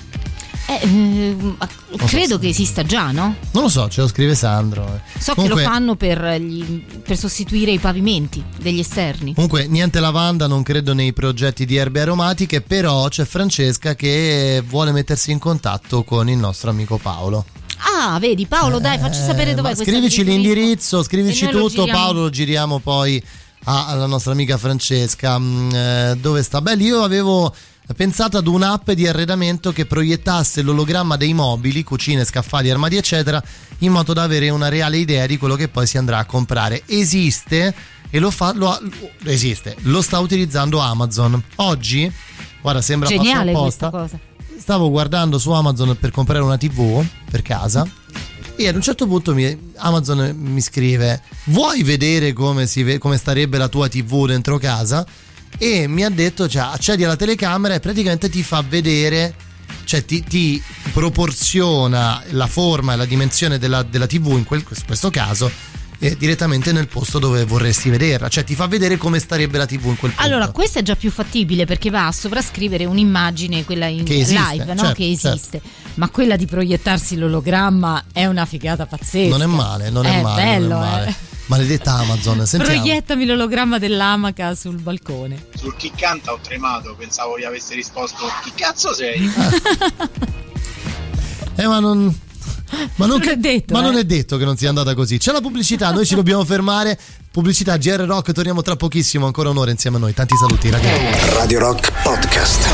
[SPEAKER 4] Eh, eh, ma
[SPEAKER 3] so
[SPEAKER 4] credo
[SPEAKER 3] se-
[SPEAKER 4] che esista già, no?
[SPEAKER 3] Non lo so, ce lo scrive Sandro.
[SPEAKER 4] So
[SPEAKER 3] Comunque-
[SPEAKER 4] che lo fanno per, gli- per sostituire i pavimenti degli esterni.
[SPEAKER 3] Comunque, niente lavanda, non credo nei progetti di erbe aromatiche, però c'è Francesca che vuole mettersi in contatto con il nostro amico Paolo.
[SPEAKER 4] Ah, vedi, Paolo, dai, facci sapere
[SPEAKER 3] Eh,
[SPEAKER 4] dov'è
[SPEAKER 3] ma
[SPEAKER 4] questo
[SPEAKER 3] scrivici
[SPEAKER 4] agriturismo.
[SPEAKER 3] l'indirizzo, scrivici
[SPEAKER 4] E noi lo
[SPEAKER 3] tutto,
[SPEAKER 4] giriamo.
[SPEAKER 3] Paolo, lo giriamo poi a- alla nostra amica Francesca. Mm, eh, dove sta? Beh, io avevo pensato ad un'app di arredamento che proiettasse l'ologramma dei mobili, cucine, scaffali, armadi eccetera, in modo da avere una reale idea di quello che poi si andrà a comprare. Esiste e lo fa lo, ha- esiste, lo sta utilizzando Amazon. Oggi, guarda, sembra fatto
[SPEAKER 4] Geniale
[SPEAKER 3] apposta.
[SPEAKER 4] questa cosa.
[SPEAKER 3] Stavo guardando su Amazon per comprare una tivù per casa e ad un certo punto mi, Amazon mi scrive: vuoi vedere come, si ve, come starebbe la tua tivù dentro casa? E mi ha detto, cioè, accedi alla telecamera e praticamente ti fa vedere, cioè ti, ti proporziona la forma e la dimensione della, della tivù in, quel, in questo caso eh, direttamente nel posto dove vorresti vederla, cioè ti fa vedere come starebbe la tivù in quel punto.
[SPEAKER 4] Allora, questa è già più fattibile perché va a sovrascrivere un'immagine, quella in
[SPEAKER 3] Che esiste,
[SPEAKER 4] live, no?
[SPEAKER 3] certo,
[SPEAKER 4] Che esiste. Ma quella di proiettarsi l'ologramma è una figata pazzesca.
[SPEAKER 3] Non è male, non è,
[SPEAKER 4] È
[SPEAKER 3] male,
[SPEAKER 4] bello,
[SPEAKER 3] non è male.
[SPEAKER 4] eh.
[SPEAKER 3] Maledetta Amazon, sentiamo.
[SPEAKER 4] Proiettami l'ologramma dell'amaca sul balcone.
[SPEAKER 15] Sul chi canta ho tremato, pensavo gli avesse risposto chi cazzo sei?
[SPEAKER 3] Eh, ma non. Ma, non,
[SPEAKER 4] Non è detto,
[SPEAKER 3] ma
[SPEAKER 4] eh.
[SPEAKER 3] non è detto che non sia andata così. C'è la pubblicità, noi ci dobbiamo fermare. Pubblicità G R Rock, torniamo tra pochissimo. Ancora un'ora insieme a noi. Tanti saluti, ragazzi.
[SPEAKER 1] Radio Rock Podcast.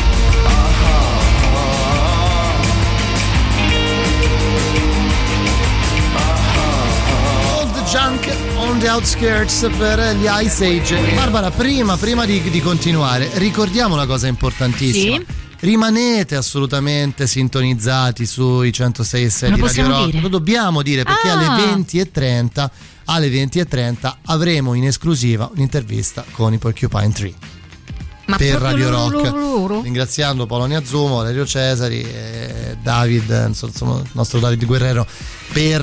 [SPEAKER 3] Old Junk on the Outskirts per gli Ice Age. Barbara, prima, prima di, di continuare, ricordiamo una cosa importantissima.
[SPEAKER 4] Sì.
[SPEAKER 3] Rimanete assolutamente sintonizzati sui centosei e sei
[SPEAKER 4] Lo
[SPEAKER 3] di Radio
[SPEAKER 4] possiamo
[SPEAKER 3] Rock.
[SPEAKER 4] dire?
[SPEAKER 3] Lo dobbiamo dire perché
[SPEAKER 4] Ah.
[SPEAKER 3] alle venti e trenta alle venti e trenta avremo in esclusiva un'intervista con i Porcupine Tree.
[SPEAKER 4] Ma
[SPEAKER 3] Per
[SPEAKER 4] proprio
[SPEAKER 3] Radio
[SPEAKER 4] loro,
[SPEAKER 3] Rock,
[SPEAKER 4] loro, loro?
[SPEAKER 3] ringraziando Paolo Niazzumo, Valerio Cesari, eh, David, insomma, il nostro David Guerrero, per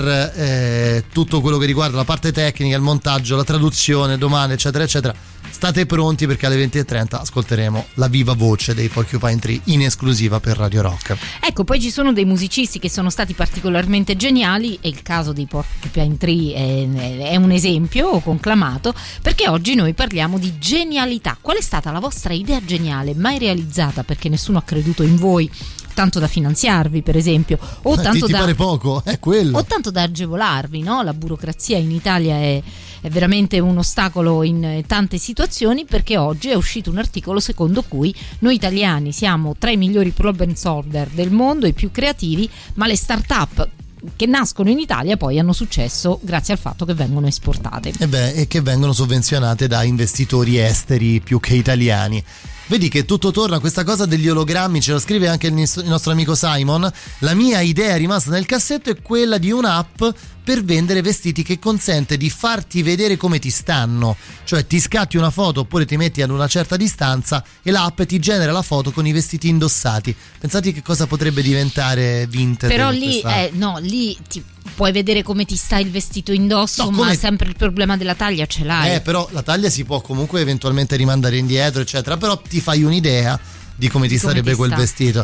[SPEAKER 3] eh, tutto quello che riguarda la parte tecnica, il montaggio, la traduzione, domande, eccetera, eccetera. State pronti perché alle venti e trenta ascolteremo la viva voce dei Porcupine Tree in esclusiva per Radio Rock.
[SPEAKER 4] Ecco, poi ci sono dei musicisti che sono stati particolarmente geniali e il caso dei Porcupine Tree è, è un esempio conclamato, perché oggi noi parliamo di genialità. Qual è stata la vostra idea geniale mai realizzata perché nessuno ha creduto in voi, tanto da finanziarvi, per esempio, o
[SPEAKER 3] Eh,
[SPEAKER 4] tanto
[SPEAKER 3] ti, ti
[SPEAKER 4] da
[SPEAKER 3] pare poco? È quello.
[SPEAKER 4] o tanto da agevolarvi, no? La burocrazia in Italia è, è veramente un ostacolo in tante situazioni, perché oggi è uscito un articolo secondo cui noi italiani siamo tra i migliori problem solver del mondo, i più creativi, ma le start-up che nascono in Italia poi hanno successo grazie al fatto che vengono esportate.
[SPEAKER 3] E beh, e che vengono sovvenzionate da investitori esteri più che italiani. Vedi che tutto torna a questa cosa degli ologrammi, ce lo scrive anche il nostro amico Simon. La mia idea rimasta nel cassetto è quella di un'app per vendere vestiti che consente di farti vedere come ti stanno, cioè ti scatti una foto oppure ti metti ad una certa distanza e l'app ti genera la foto con i vestiti indossati. Pensate che cosa potrebbe diventare Vinted.
[SPEAKER 4] Però lì,
[SPEAKER 3] questa...
[SPEAKER 4] eh, no, lì ti puoi vedere come ti sta il vestito indosso,
[SPEAKER 3] No,
[SPEAKER 4] ma
[SPEAKER 3] come-
[SPEAKER 4] sempre il problema della taglia ce l'hai.
[SPEAKER 3] Eh, però la taglia si può comunque eventualmente rimandare indietro, eccetera. Però ti fai un'idea di come ti
[SPEAKER 4] Di come
[SPEAKER 3] sarebbe
[SPEAKER 4] ti
[SPEAKER 3] quel
[SPEAKER 4] sta.
[SPEAKER 3] vestito.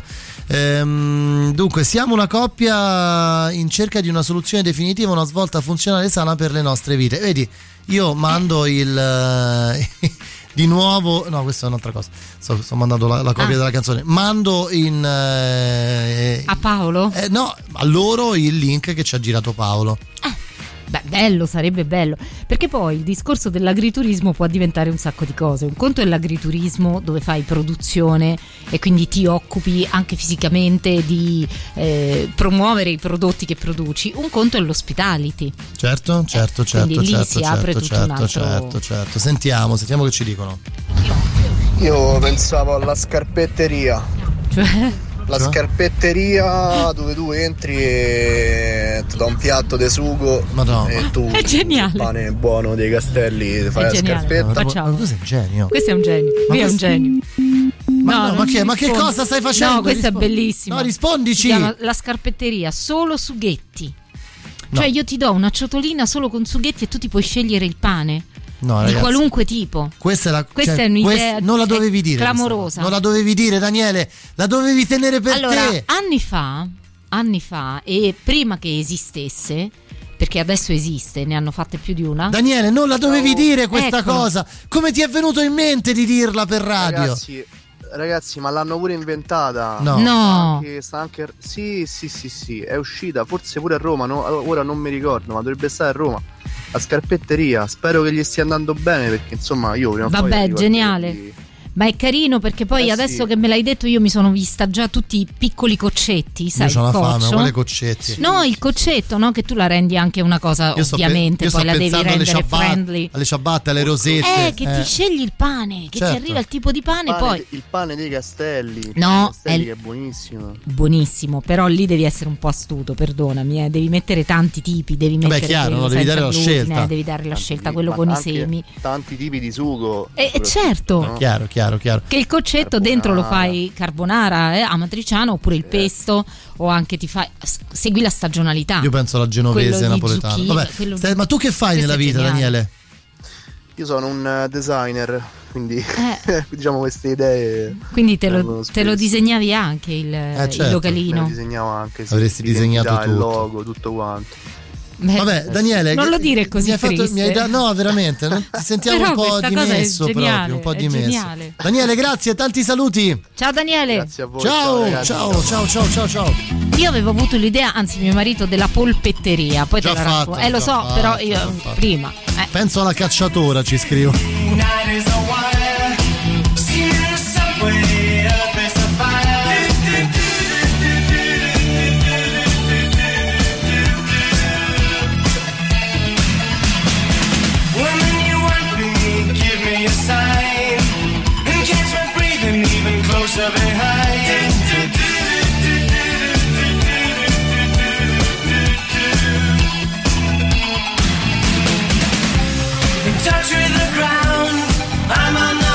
[SPEAKER 3] Ehm, dunque, siamo una coppia in cerca di una soluzione definitiva, una svolta funzionale e sana per le nostre vite. Vedi, io mando il eh, di nuovo, no, questa è un'altra cosa. Sto, sto mandando la, la copia
[SPEAKER 4] Ah.
[SPEAKER 3] della canzone. Mando in eh,
[SPEAKER 4] A Paolo?
[SPEAKER 3] eh, no, a loro il link che ci ha girato Paolo.
[SPEAKER 4] Beh, bello, sarebbe bello, perché poi il discorso dell'agriturismo può diventare un sacco di cose. Un conto è l'agriturismo dove fai produzione e quindi ti occupi anche fisicamente di eh, promuovere i prodotti che produci. Un conto è l'hospitality.
[SPEAKER 3] Certo, certo,
[SPEAKER 4] eh,
[SPEAKER 3] certo,
[SPEAKER 4] quindi lì
[SPEAKER 3] certo,
[SPEAKER 4] si apre
[SPEAKER 3] certo,
[SPEAKER 4] tutto
[SPEAKER 3] certo,
[SPEAKER 4] un altro...
[SPEAKER 3] certo, certo. Sentiamo, sentiamo che ci dicono.
[SPEAKER 16] Io pensavo alla scarpetteria.
[SPEAKER 4] Cioè?
[SPEAKER 16] La scarpetteria dove tu entri e ti dà un piatto di sugo.
[SPEAKER 3] Madonna.
[SPEAKER 16] E tu
[SPEAKER 4] È geniale.
[SPEAKER 16] il pane buono dei castelli ti fai
[SPEAKER 4] È
[SPEAKER 16] la
[SPEAKER 4] geniale.
[SPEAKER 16] scarpetta.
[SPEAKER 4] Facciamo.
[SPEAKER 3] Tu sei un genio.
[SPEAKER 4] Questo è un genio.
[SPEAKER 3] Ma
[SPEAKER 4] Lui è un
[SPEAKER 3] questo-
[SPEAKER 4] genio.
[SPEAKER 3] Ma, no,
[SPEAKER 4] non
[SPEAKER 3] ma, che,
[SPEAKER 4] ci
[SPEAKER 3] ma che
[SPEAKER 4] rispondo.
[SPEAKER 3] cosa stai facendo?
[SPEAKER 4] No, questa
[SPEAKER 3] Rispondi.
[SPEAKER 4] è bellissima.
[SPEAKER 3] No, rispondici.
[SPEAKER 4] Si chiama la scarpetteria solo sughetti. Cioè io ti do una ciotolina solo con sughetti e tu ti puoi scegliere il pane.
[SPEAKER 3] No,
[SPEAKER 4] di
[SPEAKER 3] ragazzi,
[SPEAKER 4] qualunque tipo.
[SPEAKER 3] Questa è, la,
[SPEAKER 4] Questa
[SPEAKER 3] cioè,
[SPEAKER 4] è un'idea
[SPEAKER 3] quest- non la dovevi dire.
[SPEAKER 4] clamorosa.
[SPEAKER 3] questa. Non la dovevi dire, Daniele. La dovevi tenere per
[SPEAKER 4] Allora,
[SPEAKER 3] te.
[SPEAKER 4] anni fa, anni fa e prima che esistesse, perché adesso esiste, ne hanno fatte più di una.
[SPEAKER 3] Daniele, non la dovevi dire questa
[SPEAKER 4] Eccolo.
[SPEAKER 3] cosa. Come ti è venuto in mente di dirla per radio?
[SPEAKER 16] Ragazzi, ragazzi, ma l'hanno pure inventata.
[SPEAKER 3] No.
[SPEAKER 4] No.
[SPEAKER 16] Sta anche, sta anche- sì, sì, sì, sì, è uscita, forse pure a Roma, no? Ora non mi ricordo, ma dovrebbe stare a Roma. La scarpetteria, spero che gli stia andando bene perché insomma io prima o poi
[SPEAKER 4] Vabbè,
[SPEAKER 16] arrivo a
[SPEAKER 4] geniale.
[SPEAKER 16] dirgli-
[SPEAKER 4] Ma è carino perché poi
[SPEAKER 16] Eh,
[SPEAKER 4] adesso
[SPEAKER 16] sì.
[SPEAKER 4] che me l'hai detto io mi sono vista già tutti i piccoli coccetti, sai,
[SPEAKER 3] Io ho
[SPEAKER 4] il
[SPEAKER 3] la fame,
[SPEAKER 4] coccio.
[SPEAKER 3] quale coccetti?
[SPEAKER 4] No, il coccetto, no? Che tu la rendi anche una cosa,
[SPEAKER 3] Io sto pe-
[SPEAKER 4] ovviamente,
[SPEAKER 3] io sto
[SPEAKER 4] poi la devi
[SPEAKER 3] pensando alle
[SPEAKER 4] rendere
[SPEAKER 3] ciabatte,
[SPEAKER 4] friendly.
[SPEAKER 3] alle ciabatte, alle rosette.
[SPEAKER 4] Eh, che ti scegli il pane, che
[SPEAKER 3] Certo.
[SPEAKER 4] ti arriva il tipo di pane,
[SPEAKER 16] pane-
[SPEAKER 4] poi
[SPEAKER 16] il pane dei castelli. il
[SPEAKER 4] No,
[SPEAKER 16] pane dei castelli
[SPEAKER 4] è-
[SPEAKER 16] che è buonissimo.
[SPEAKER 4] buonissimo, però lì devi essere un po' astuto, perdonami, eh. Devi mettere tanti tipi, devi
[SPEAKER 3] Vabbè,
[SPEAKER 4] mettere
[SPEAKER 3] chiaro,
[SPEAKER 4] quello
[SPEAKER 3] no, devi
[SPEAKER 4] senza
[SPEAKER 3] dare la
[SPEAKER 4] glutine,
[SPEAKER 3] scelta.
[SPEAKER 4] devi dare la scelta,
[SPEAKER 16] Sì,
[SPEAKER 4] quello
[SPEAKER 16] ma
[SPEAKER 4] con i
[SPEAKER 16] anche
[SPEAKER 4] semi.
[SPEAKER 16] tanti tipi di sugo.
[SPEAKER 4] E e certo,
[SPEAKER 16] No?
[SPEAKER 3] Chiaro, chiaro, chiaro.
[SPEAKER 4] che il concetto dentro lo fai carbonara, eh, amatriciano, oppure il pesto, o anche ti fai s- segui la stagionalità.
[SPEAKER 3] Io penso alla
[SPEAKER 4] Quello
[SPEAKER 3] genovese
[SPEAKER 4] di
[SPEAKER 3] napoletana.
[SPEAKER 4] zucchine,
[SPEAKER 3] Vabbè,
[SPEAKER 4] quello
[SPEAKER 3] stai-
[SPEAKER 4] di-
[SPEAKER 3] ma tu che fai
[SPEAKER 4] questo
[SPEAKER 3] nella
[SPEAKER 4] è
[SPEAKER 3] vita,
[SPEAKER 4] geniale.
[SPEAKER 3] Daniele?
[SPEAKER 16] Io sono un eh, designer, quindi
[SPEAKER 4] Eh.
[SPEAKER 16] diciamo queste idee.
[SPEAKER 4] Quindi te
[SPEAKER 16] vengono
[SPEAKER 4] lo, te lo
[SPEAKER 16] spesso.
[SPEAKER 4] disegnavi anche il,
[SPEAKER 3] certo.
[SPEAKER 4] il
[SPEAKER 16] Me
[SPEAKER 4] localino.
[SPEAKER 16] lo disegnavo anche, sì.
[SPEAKER 3] Avresti disegnato
[SPEAKER 16] L'identità, il
[SPEAKER 3] tutto.
[SPEAKER 16] logo, tutto quanto.
[SPEAKER 4] Beh,
[SPEAKER 3] Vabbè, Daniele,
[SPEAKER 4] non
[SPEAKER 3] che-
[SPEAKER 4] lo dire così
[SPEAKER 3] mi hai fatto-
[SPEAKER 4] triste.
[SPEAKER 3] mi hai da- no, veramente, non- ti sentiamo
[SPEAKER 4] Però
[SPEAKER 3] un po'
[SPEAKER 4] questa cosa è
[SPEAKER 3] dimesso
[SPEAKER 4] geniale,
[SPEAKER 3] proprio, un po'
[SPEAKER 4] è
[SPEAKER 3] dimesso.
[SPEAKER 4] geniale.
[SPEAKER 3] Daniele, grazie, tanti saluti.
[SPEAKER 4] Ciao Daniele.
[SPEAKER 16] Grazie a voi.
[SPEAKER 3] Ciao,
[SPEAKER 16] ragazzi.
[SPEAKER 3] ciao, ciao, ciao, ciao, ciao.
[SPEAKER 4] Io avevo avuto l'idea, anzi mio marito, della polpetteria, poi
[SPEAKER 3] Già
[SPEAKER 4] te la
[SPEAKER 3] fatto,
[SPEAKER 4] racconto. Eh lo
[SPEAKER 3] già
[SPEAKER 4] so,
[SPEAKER 3] fatto,
[SPEAKER 4] però io
[SPEAKER 3] già fatto.
[SPEAKER 4] prima. Eh.
[SPEAKER 3] Penso alla cacciatora, ci scrivo.
[SPEAKER 9] Night is a wire, steam in the subway, earth is a fire. Woman, you want me, give me a sign, and catch my breathing even closer behind. In touch with the ground, I'm on the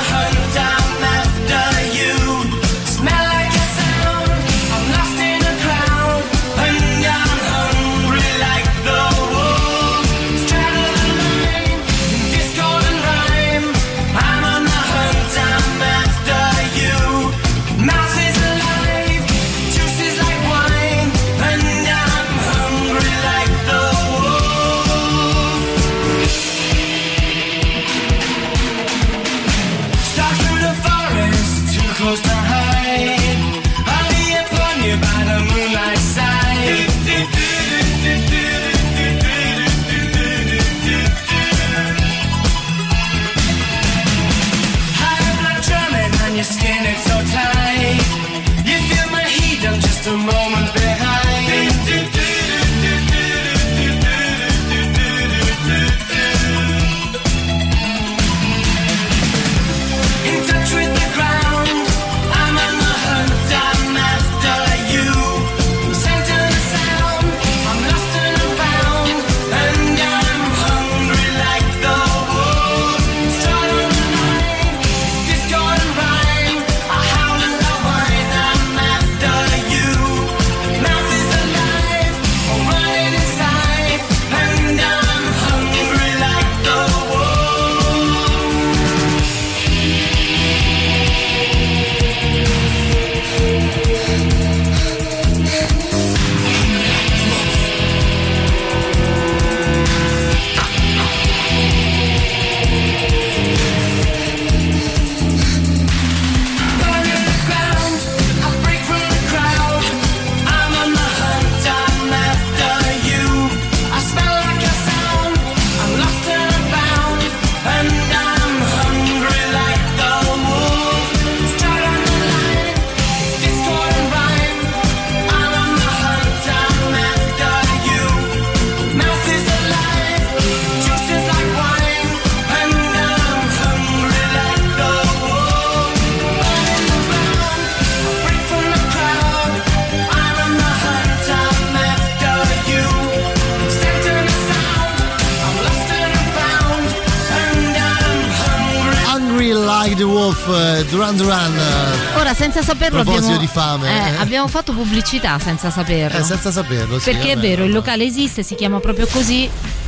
[SPEAKER 3] the Wolf, eh, Duran Duran.
[SPEAKER 4] Ora, senza saperlo,
[SPEAKER 3] a proposito
[SPEAKER 4] abbiamo,
[SPEAKER 3] di fame,
[SPEAKER 4] eh,
[SPEAKER 3] eh.
[SPEAKER 4] abbiamo fatto pubblicità senza saperlo.
[SPEAKER 3] Eh, senza saperlo, sì,
[SPEAKER 4] perché
[SPEAKER 3] vabbè,
[SPEAKER 4] è vero, il
[SPEAKER 3] vabbè.
[SPEAKER 4] locale esiste, si chiama proprio così.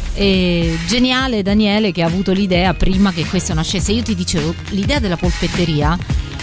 [SPEAKER 4] E geniale Daniele che ha avuto l'idea prima che questo nascesse. Io ti dicevo, l'idea della polpetteria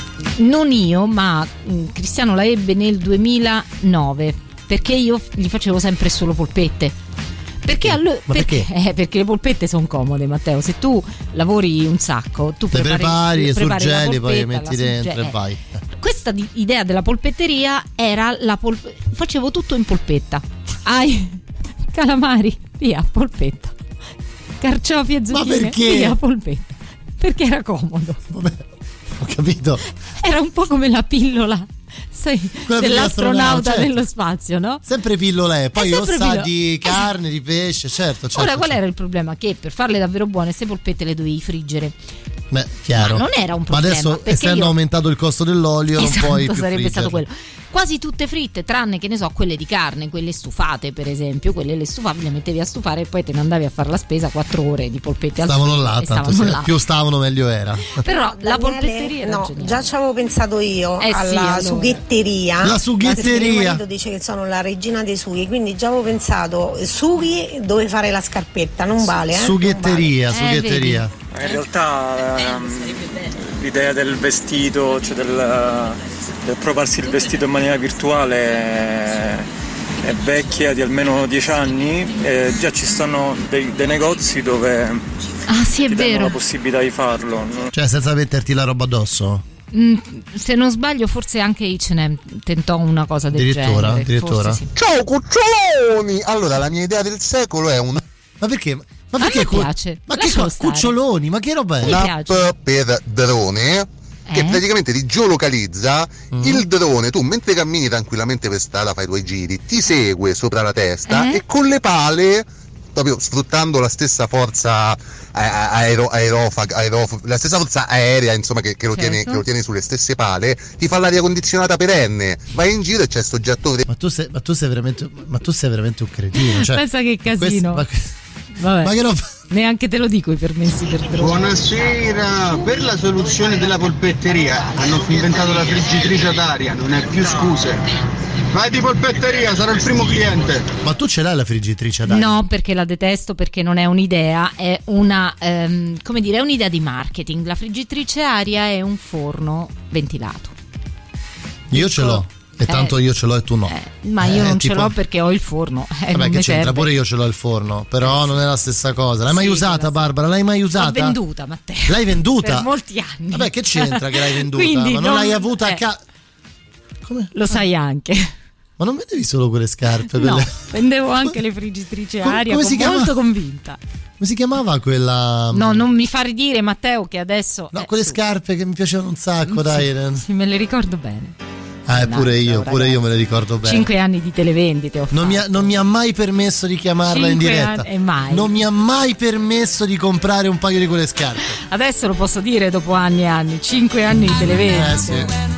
[SPEAKER 4] non io, ma mh, Cristiano la ebbe nel duemilanove, perché io gli facevo sempre solo polpette. Perché, allo-
[SPEAKER 3] Ma
[SPEAKER 4] perché?
[SPEAKER 3] perché?
[SPEAKER 4] Eh, perché le polpette sono comode, Matteo. Se tu lavori un sacco, tu
[SPEAKER 3] Le
[SPEAKER 4] prepari,
[SPEAKER 3] prepari, le
[SPEAKER 4] prepari la
[SPEAKER 3] surgeli, poi le
[SPEAKER 4] polpetta,
[SPEAKER 3] metti
[SPEAKER 4] la
[SPEAKER 3] dentro
[SPEAKER 4] surge-
[SPEAKER 3] e vai.
[SPEAKER 4] Questa di- idea della polpetteria era la polp- facevo tutto in polpetta. Ai calamari, via, polpetta. Carciofi e zucchine,
[SPEAKER 3] perché?
[SPEAKER 4] via, polpetta. Perché era comodo.
[SPEAKER 3] Vabbè, ho capito.
[SPEAKER 4] Era un po' come la pillola, sai,
[SPEAKER 3] Quella degli
[SPEAKER 4] dell'astronauta
[SPEAKER 3] astronauti, certo.
[SPEAKER 4] nello spazio, no?
[SPEAKER 3] Sempre pillole, poi
[SPEAKER 4] È
[SPEAKER 3] o
[SPEAKER 4] sempre
[SPEAKER 3] sa
[SPEAKER 4] pillo-
[SPEAKER 3] di carne, di pesce, certo, certo.
[SPEAKER 4] Ora, qual
[SPEAKER 3] certo.
[SPEAKER 4] era il problema? Che per farle davvero buone, queste polpette le dovevi friggere.
[SPEAKER 3] Beh, chiaro.
[SPEAKER 4] Ma non era un
[SPEAKER 3] Ma
[SPEAKER 4] problema,
[SPEAKER 3] adesso,
[SPEAKER 4] perché
[SPEAKER 3] essendo
[SPEAKER 4] io-
[SPEAKER 3] aumentato il costo dell'olio,
[SPEAKER 4] Esatto,
[SPEAKER 3] non puoi più
[SPEAKER 4] sarebbe
[SPEAKER 3] friggere.
[SPEAKER 4] stato quello. Quasi tutte fritte, tranne che ne so, quelle di carne, quelle stufate per esempio, quelle le stufavi, le mettevi a stufare e poi te ne andavi a fare la spesa quattro ore di polpette al
[SPEAKER 3] Stavano
[SPEAKER 4] sugo
[SPEAKER 3] là,
[SPEAKER 4] e
[SPEAKER 3] tanto
[SPEAKER 4] stavano
[SPEAKER 3] sì,
[SPEAKER 4] là.
[SPEAKER 3] più stavano meglio era.
[SPEAKER 4] Però la
[SPEAKER 17] Daniele,
[SPEAKER 4] polpetteria era
[SPEAKER 17] no,
[SPEAKER 4] geniale.
[SPEAKER 17] già ci avevo pensato io
[SPEAKER 4] Eh sì,
[SPEAKER 17] alla
[SPEAKER 4] allora.
[SPEAKER 17] sughetteria.
[SPEAKER 3] La sughetteria.
[SPEAKER 17] Perché mio marito dice che sono la regina dei sughi, quindi già avevo pensato sughi dove fare la scarpetta, non vale, eh?
[SPEAKER 3] Sughetteria,
[SPEAKER 17] Non vale.
[SPEAKER 3] sughetteria.
[SPEAKER 18] In realtà ehm, l'idea del vestito, cioè del, del provarsi il vestito in maniera virtuale è, è vecchia di almeno dieci anni e già ci stanno dei, dei negozi dove
[SPEAKER 4] Ah sì, è
[SPEAKER 18] ti danno
[SPEAKER 4] vero.
[SPEAKER 18] la possibilità di farlo. No?
[SPEAKER 3] Cioè, senza metterti la roba addosso?
[SPEAKER 4] Mm, se non sbaglio forse anche H and M tentò una cosa del
[SPEAKER 3] Addirittura,
[SPEAKER 4] genere.
[SPEAKER 3] addirittura.
[SPEAKER 4] Forse sì.
[SPEAKER 19] Ciao cuccioloni! Allora, la mia idea del secolo è un
[SPEAKER 3] Ma perché? Ma
[SPEAKER 4] A me
[SPEAKER 3] perché? cu-
[SPEAKER 4] piace.
[SPEAKER 3] Ma che
[SPEAKER 4] Lascialo
[SPEAKER 3] co-
[SPEAKER 4] stare.
[SPEAKER 3] cuccioloni? Ma che roba è?
[SPEAKER 4] Mi
[SPEAKER 19] un'app
[SPEAKER 4] piace.
[SPEAKER 19] per drone che
[SPEAKER 4] Eh?
[SPEAKER 19] praticamente ti geolocalizza
[SPEAKER 3] Mm.
[SPEAKER 19] il drone. Tu mentre cammini tranquillamente per strada, fai i tuoi giri, ti segue sopra la testa
[SPEAKER 4] Eh?
[SPEAKER 19] e con le pale, proprio sfruttando la stessa forza a- aero, aerofag, aerof- la stessa forza aerea, insomma, che, che lo tiene,
[SPEAKER 4] Certo.
[SPEAKER 19] che lo tiene sulle stesse pale, ti fa l'aria condizionata perenne. Vai in giro e c'è sto getto
[SPEAKER 3] Ma tu sei, ma tu sei veramente, ma tu sei veramente un cretino. Cioè,
[SPEAKER 4] Pensa che casino.
[SPEAKER 3] questo-
[SPEAKER 4] Vabbè.
[SPEAKER 3] ma, ma che roba?
[SPEAKER 4] Neanche te lo dico i permessi per drone.
[SPEAKER 20] Buonasera, per la soluzione della polpetteria hanno inventato la friggitrice ad aria, non è più scuse. Vai di polpetteria, sarò il primo cliente.
[SPEAKER 3] Ma tu ce l'hai la friggitrice ad aria?
[SPEAKER 4] No, perché la detesto, perché non è un'idea, è una ehm, come dire, è un'idea di marketing. La friggitrice a aria è un forno ventilato.
[SPEAKER 3] Io ce l'ho. E tanto
[SPEAKER 4] Eh.
[SPEAKER 3] io ce l'ho e tu no.
[SPEAKER 4] Ma io
[SPEAKER 3] Eh,
[SPEAKER 4] non
[SPEAKER 3] tipo-
[SPEAKER 4] ce l'ho perché ho il forno. Eh,
[SPEAKER 3] Vabbè,
[SPEAKER 4] non
[SPEAKER 3] che
[SPEAKER 4] mi
[SPEAKER 3] c'entra?
[SPEAKER 4] serve.
[SPEAKER 3] Pure io ce l'ho il forno. Però non è la stessa cosa. L'hai mai
[SPEAKER 4] Sì,
[SPEAKER 3] usata,
[SPEAKER 4] quella-
[SPEAKER 3] Barbara? L'hai mai usata?
[SPEAKER 4] L'ho venduta, Matteo.
[SPEAKER 3] L'hai venduta?
[SPEAKER 4] Per molti anni.
[SPEAKER 3] Vabbè, che c'entra che l'hai venduta?
[SPEAKER 4] Quindi
[SPEAKER 3] Ma non,
[SPEAKER 4] non-
[SPEAKER 3] l'hai avuta a
[SPEAKER 4] eh.
[SPEAKER 3] casa.
[SPEAKER 4] Lo sai anche.
[SPEAKER 3] Ma non vendevi solo quelle scarpe?
[SPEAKER 4] No,
[SPEAKER 3] quelle-
[SPEAKER 4] vendevo anche le friggitrici a
[SPEAKER 3] Com-
[SPEAKER 4] aria,
[SPEAKER 3] come
[SPEAKER 4] con
[SPEAKER 3] si chiama?
[SPEAKER 4] molto convinta.
[SPEAKER 3] Come si chiamava quella?
[SPEAKER 4] No, non mi fa ridire, Matteo, che adesso
[SPEAKER 3] No,
[SPEAKER 4] eh,
[SPEAKER 3] quelle
[SPEAKER 4] su.
[SPEAKER 3] scarpe che mi piacevano un sacco, dai.
[SPEAKER 4] Sì, me le ricordo bene.
[SPEAKER 3] Ah, pure io,
[SPEAKER 4] Mannaggia,
[SPEAKER 3] pure io me le ricordo bene.
[SPEAKER 4] Cinque anni di televendite ho fatto.
[SPEAKER 3] Non mi, ha, non mi ha mai permesso di chiamarla in
[SPEAKER 4] Cinque
[SPEAKER 3] diretta.
[SPEAKER 4] anni- e mai.
[SPEAKER 3] Non mi ha mai permesso di comprare un paio di quelle scarpe.
[SPEAKER 4] Adesso lo posso dire dopo anni e anni. Cinque anni di televendite.
[SPEAKER 3] Eh sì.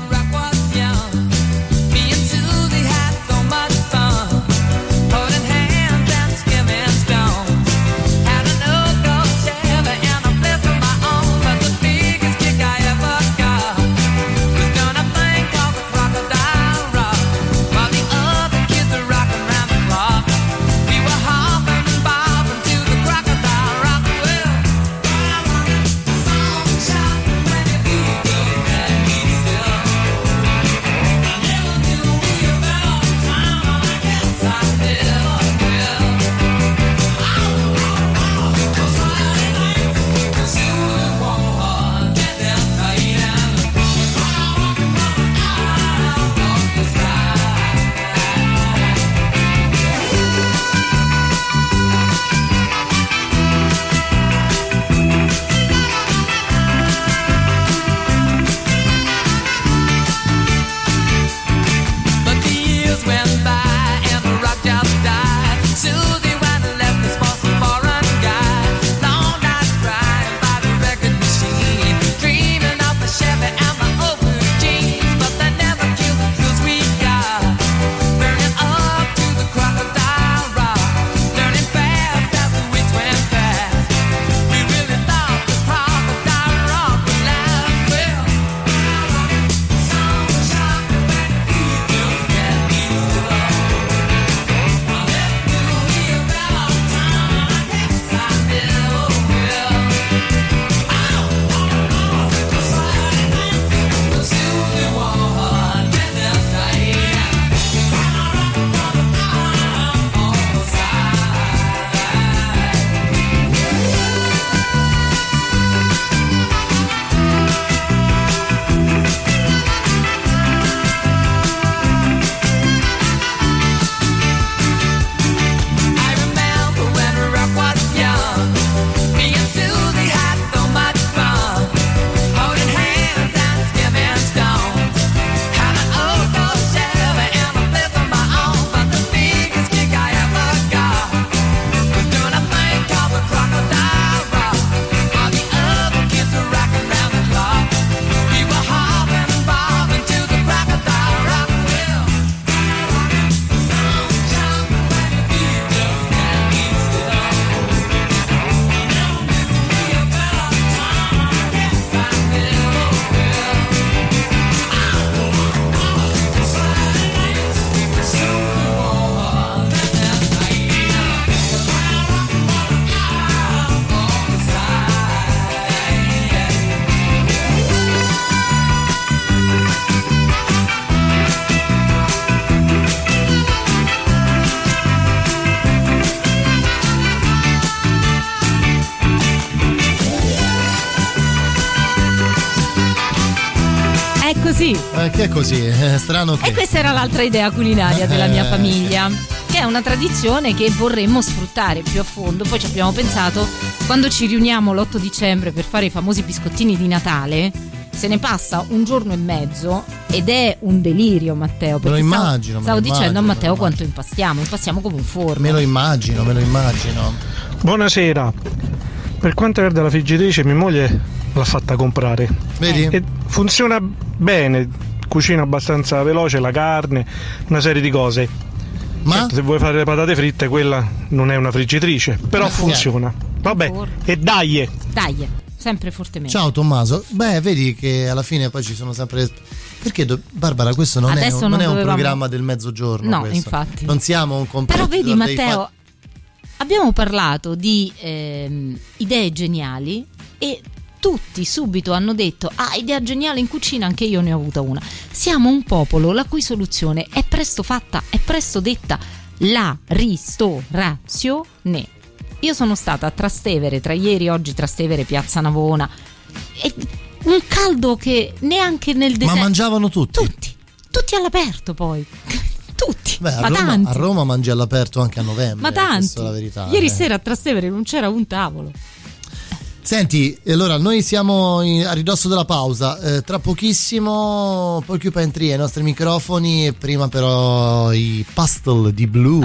[SPEAKER 4] così.
[SPEAKER 3] Eh, che è così, è strano che.
[SPEAKER 4] E questa era l'altra idea culinaria della mia famiglia, che è una tradizione che vorremmo sfruttare più a fondo. Poi ci abbiamo pensato, quando ci riuniamo l'otto dicembre per fare i famosi biscottini di Natale, se ne passa un giorno e mezzo ed è un delirio, Matteo.
[SPEAKER 3] Me lo immagino.
[SPEAKER 4] Stavo, stavo
[SPEAKER 3] me lo
[SPEAKER 4] dicendo
[SPEAKER 3] immagino,
[SPEAKER 4] a Matteo quanto impastiamo, impastiamo come un forno.
[SPEAKER 3] Me lo immagino, me lo immagino.
[SPEAKER 21] Buonasera. Per quanto riguarda la friggitrice, mia moglie l'ha fatta comprare.
[SPEAKER 3] Vedi?
[SPEAKER 21] E funziona bene, cucina abbastanza veloce la carne, una serie di cose.
[SPEAKER 3] Ma
[SPEAKER 21] certo, se vuoi fare le patate fritte, quella non è una friggitrice, però
[SPEAKER 3] Ma
[SPEAKER 21] funziona. Vabbè, e dai!
[SPEAKER 4] Dai, sempre fortemente.
[SPEAKER 3] Ciao Tommaso. Beh, vedi che alla fine poi ci sono sempre. Perché do... Barbara, questo non
[SPEAKER 4] Adesso
[SPEAKER 3] è, un,
[SPEAKER 4] non
[SPEAKER 3] non è un
[SPEAKER 4] dovevamo...
[SPEAKER 3] programma del mezzogiorno.
[SPEAKER 4] No,
[SPEAKER 3] questo.
[SPEAKER 4] infatti.
[SPEAKER 3] Non siamo un competitor.
[SPEAKER 4] Però vedi,
[SPEAKER 3] dei
[SPEAKER 4] Matteo,
[SPEAKER 3] fatti...
[SPEAKER 4] abbiamo parlato di ehm, idee geniali e tutti subito hanno detto: ah, idea geniale in cucina, anche io ne ho avuta una. Siamo un popolo la cui soluzione è presto fatta, è presto detta: la ristorazione. Io sono stata a Trastevere tra ieri e oggi, Trastevere, Piazza Navona, e un caldo che neanche nel deserto.
[SPEAKER 3] Ma mangiavano tutti?
[SPEAKER 4] Tutti, tutti all'aperto poi. Tutti,
[SPEAKER 3] Beh, a,
[SPEAKER 4] ma
[SPEAKER 3] Roma,
[SPEAKER 4] tanti.
[SPEAKER 3] a Roma mangi all'aperto anche a novembre.
[SPEAKER 4] Ma tanti.
[SPEAKER 3] Questa è la verità.
[SPEAKER 4] Ieri
[SPEAKER 3] eh.
[SPEAKER 4] sera a Trastevere non c'era un tavolo.
[SPEAKER 3] Senti, allora noi siamo in, a ridosso della pausa, eh, tra pochissimo Porcupine Tree ai nostri microfoni, prima però i Pastel di Blue.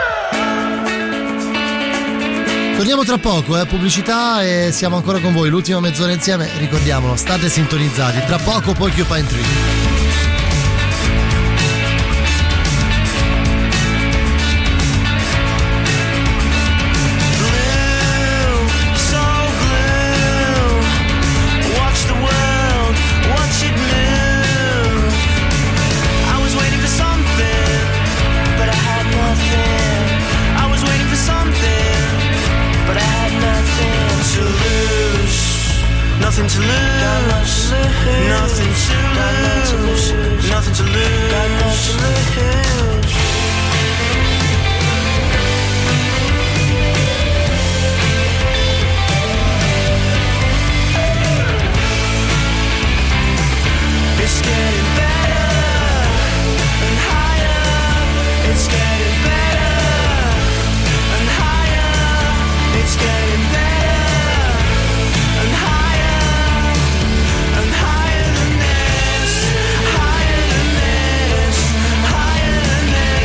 [SPEAKER 3] Torniamo tra poco, eh, pubblicità e siamo ancora con voi, l'ultima mezz'ora insieme, ricordiamolo, state sintonizzati, tra poco Porcupine Tree.
[SPEAKER 9] Nothing to lose, nothing to lose, nothing to lose. It's getting better and higher. It's getting better and higher. It's getting better. Higher than this, higher than this, higher than this.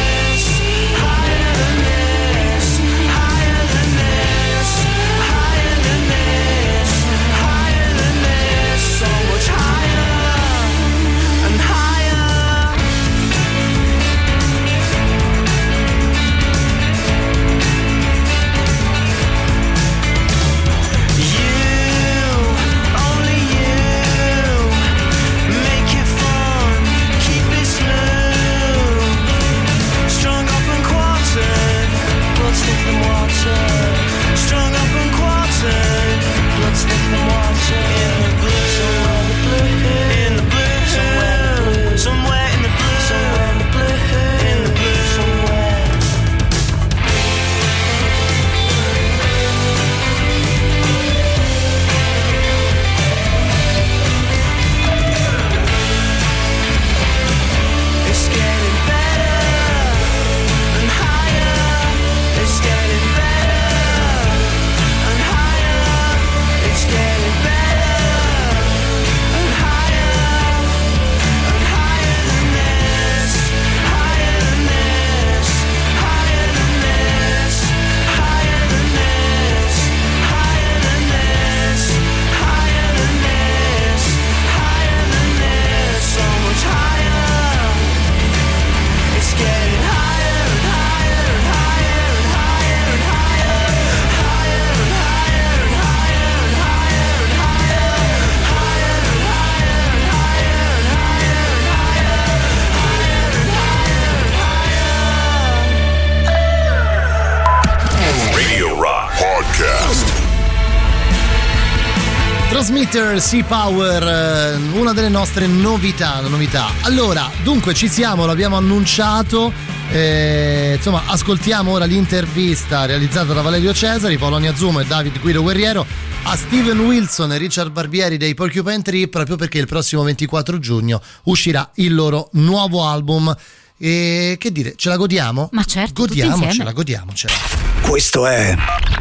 [SPEAKER 3] Transmitter Sea Power, una delle nostre novità, novità. Allora, dunque ci siamo, l'abbiamo annunciato. Eh, insomma, ascoltiamo ora l'intervista realizzata da Valerio Cesari, Polonia Zumo e David Guido Guerriero a Steven Wilson e Richard Barbieri dei Porcupine Tree, proprio perché il prossimo ventiquattro giugno uscirà il loro nuovo album. E che dire, ce la godiamo?
[SPEAKER 4] Ma certo,
[SPEAKER 3] godiamocela, godiamocela.
[SPEAKER 1] Questo è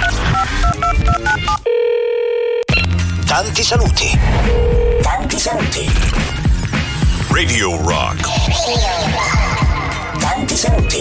[SPEAKER 1] Tanti saluti. Tanti saluti.
[SPEAKER 2] Radio Rock.
[SPEAKER 1] Tanti saluti.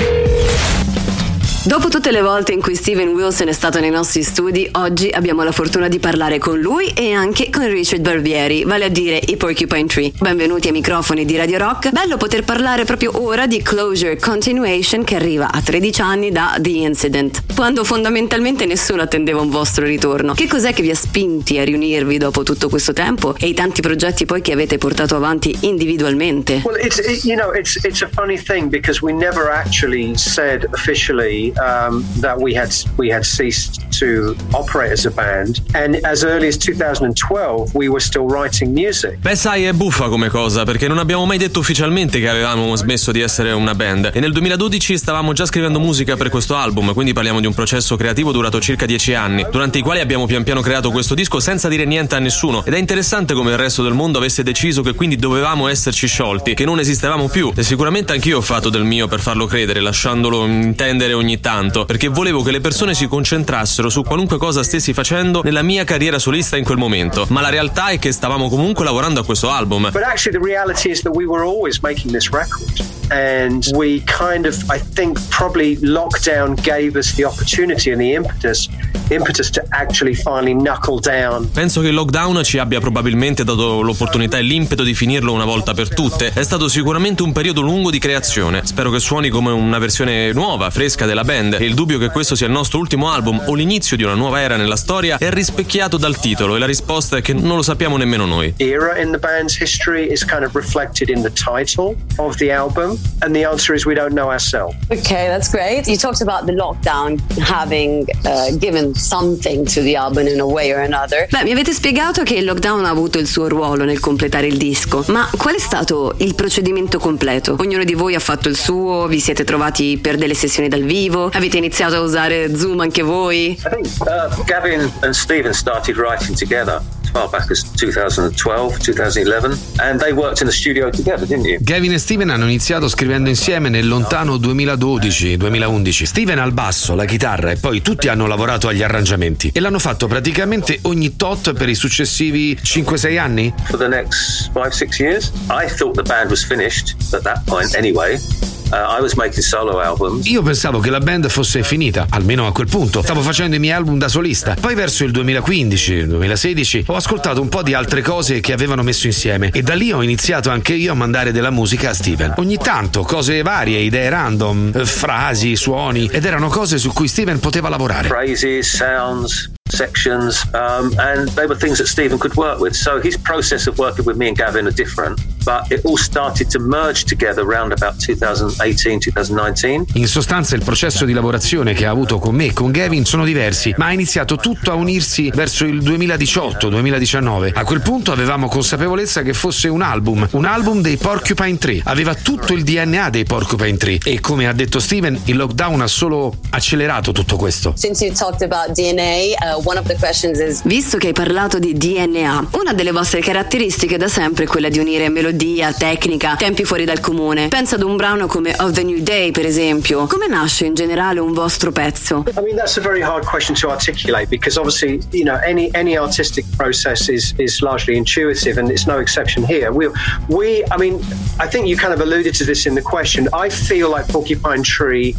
[SPEAKER 6] Dopo tutte le volte in cui Steven Wilson è stato nei nostri studi, oggi abbiamo la fortuna di parlare con lui e anche con Richard Barbieri, vale a dire i Porcupine Tree. Benvenuti ai microfoni di Radio Rock. Bello poter parlare proprio ora di Closure Continuation, che arriva a tredici anni da The Incident, quando fondamentalmente nessuno attendeva un vostro ritorno. Che cos'è che vi ha spinti a riunirvi dopo tutto questo tempo e i tanti progetti poi che avete portato avanti individualmente?
[SPEAKER 22] Well, it's it, you know it's it's a funny thing because we never actually said officially Um, that we had we had ceased to operate as a band, and as early as two thousand twelve we were still writing music.
[SPEAKER 23] Beh, sai, è buffa come cosa, perché non abbiamo mai detto ufficialmente che avevamo smesso di essere una band, e nel duemiladodici stavamo già scrivendo musica per questo album, quindi parliamo di un processo creativo durato circa dieci anni, durante i quali abbiamo pian piano creato questo disco senza dire niente a nessuno. Ed è interessante come il resto del mondo avesse deciso che quindi dovevamo esserci sciolti, che non esistevamo più, e sicuramente anch'io ho fatto del mio per farlo credere, lasciandolo intendere ogni tanto, perché volevo che le persone si concentrassero su qualunque cosa stessi facendo nella mia carriera solista in quel momento. Ma la realtà è che stavamo comunque lavorando a questo album.
[SPEAKER 22] But actually the reality is that we were always making this record. And we kind of, I think, probably lockdown gave us the opportunity and the impetus, impetus to actually finally knuckle down.
[SPEAKER 23] Penso che il lockdown ci abbia probabilmente dato l'opportunità e l'impeto di finirlo una volta per tutte. È stato sicuramente un periodo lungo di creazione. Spero che suoni come una versione nuova, fresca della band. E il dubbio che questo sia il nostro ultimo album o l'inizio di una nuova era nella storia è rispecchiato dal titolo, e la risposta è che non lo sappiamo nemmeno noi.
[SPEAKER 22] Era in the band's history is kind of reflected in the title of the album. And the answer is we don't know ourselves.
[SPEAKER 6] Okay, that's great. You talked about the lockdown having uh, given something to the album in a way or another. Beh, mi avete spiegato che il lockdown ha avuto il suo ruolo nel completare il disco, ma qual è stato il procedimento completo? Ognuno di voi ha fatto il suo, vi siete trovati per delle sessioni dal vivo, avete iniziato a usare Zoom anche voi?
[SPEAKER 22] I think uh, Gavin and Steven started writing together as far back as twenty twelve, twenty eleven, and they worked in the studio together, didn't you?
[SPEAKER 7] Gavin e Steven hanno iniziato scrivendo insieme nel lontano duemiladodici duemilaundici. Steven al basso, la chitarra, e poi tutti hanno lavorato agli arrangiamenti, e l'hanno fatto praticamente ogni tot per i successivi cinque sei anni.
[SPEAKER 22] For the next five six years, I thought the band was finished at that point anyway. Uh, I was making solo albums.
[SPEAKER 7] Io pensavo che la band fosse finita, almeno a quel punto. Stavo facendo i miei album da solista. Poi verso il duemilaquindici duemilasedici ho ascoltato un po' di altre cose che avevano messo insieme, e da lì ho iniziato anche io a mandare della musica a Steven. Ogni tanto cose varie, idee random, frasi, suoni, ed erano cose su cui Steven poteva lavorare.
[SPEAKER 22] Phrases, sounds, sections, um, and they were things that Steven could work with. So his process of working with me and Gavin are different, but it all started to merge together around about twenty eighteen twenty nineteen.
[SPEAKER 7] In sostanza il processo di lavorazione che ha avuto con me e con Gavin sono diversi, ma ha iniziato tutto a unirsi verso il duemiladiciotto duemiladiciannove. A quel punto avevamo consapevolezza che fosse un album, un album dei Porcupine Tree. Aveva tutto il D N A dei Porcupine Tree, e come ha detto Steven, il lockdown ha solo accelerato tutto questo.
[SPEAKER 6] Since you talked about D N A, uh, one of the questions is: visto che hai parlato di D N A, una delle vostre caratteristiche da sempre è quella di unire melodia, tecnica, tempi fuori dal comune. Pensa ad un brano come Of the New Day, per esempio. Come nasce in generale un vostro pezzo?
[SPEAKER 22] I mean, that's a very hard question to articulate, because obviously, you know, any any artistic process is is largely intuitive, and it's no exception here. We we I mean, I think you kind of alluded to this in the question. I feel like Porcupine Tree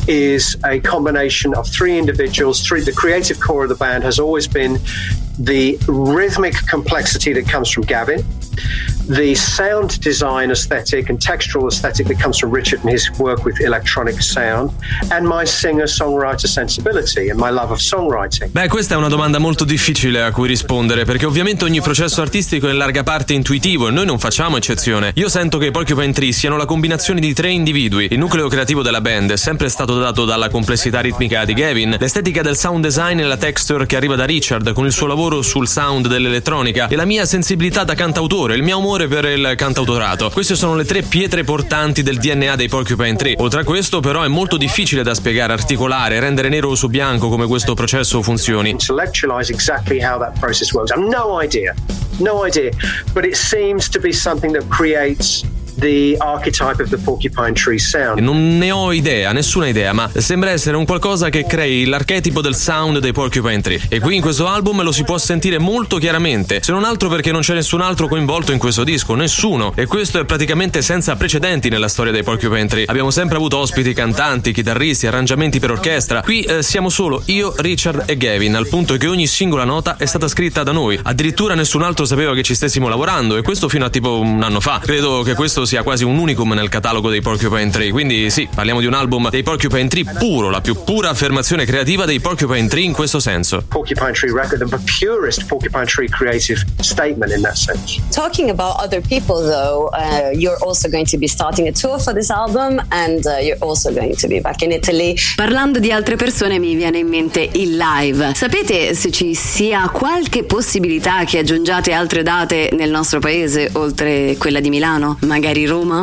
[SPEAKER 22] is a combination of three individuals. Three, the creative core of the band has always been the rhythmic complexity that comes from Gavin, the sound design aesthetic and textural aesthetic that comes from Richard and his work with electronic sound, and my singer-songwriter sensibility and my love of songwriting.
[SPEAKER 23] Beh, questa è una domanda molto difficile a cui rispondere, perché ovviamente ogni processo artistico è in larga parte intuitivo e noi non facciamo eccezione. Io sento che i Porcupine Tree siano la combinazione di tre individui. Il nucleo creativo della band è sempre stato dato dalla complessità ritmica di Gavin, l'estetica del sound design e la texture che arriva da Richard con il suo lavoro sul sound dell'elettronica e la mia sensibilità da cantautore, il mio amore per il cantautorato. Queste sono le tre pietre portanti del D N A dei Porcupine Tree. Oltre a questo, però, è molto difficile da spiegare, articolare, rendere nero su bianco come questo processo funzioni.
[SPEAKER 22] Intellectualize exactly how that process works. I have no idea. No idea. But it seems to be something that creates the archetype of the Porcupine Tree sound.
[SPEAKER 23] Non ne ho idea, nessuna idea, ma sembra essere un qualcosa che crei l'archetipo del sound dei Porcupine Tree. E qui in questo album lo si può sentire molto chiaramente, se non altro perché non c'è nessun altro coinvolto in questo disco, nessuno. E questo è praticamente senza precedenti nella storia dei Porcupine Tree. Abbiamo sempre avuto ospiti, cantanti, chitarristi, arrangiamenti per orchestra. Qui eh, siamo solo io, Richard e Gavin, al punto che ogni singola nota è stata scritta da noi. Addirittura nessun altro sapeva che ci stessimo lavorando, e questo fino a tipo un anno fa. Credo che questo sia quasi un unicum nel catalogo dei Porcupine Tree, quindi sì, parliamo di un album dei Porcupine Tree puro, la più pura affermazione creativa dei Porcupine Tree in questo senso.
[SPEAKER 22] Porcupine Tree record, the purest Porcupine Tree creative statement in that sense.
[SPEAKER 6] Talking about other people though, uh, you're also going to be starting a tour for this album and uh, you're also going to be back in Italy. Parlando di altre persone mi viene in mente il live. Sapete se ci sia qualche possibilità che aggiungiate altre date nel nostro paese oltre quella di Milano? Magari Roma?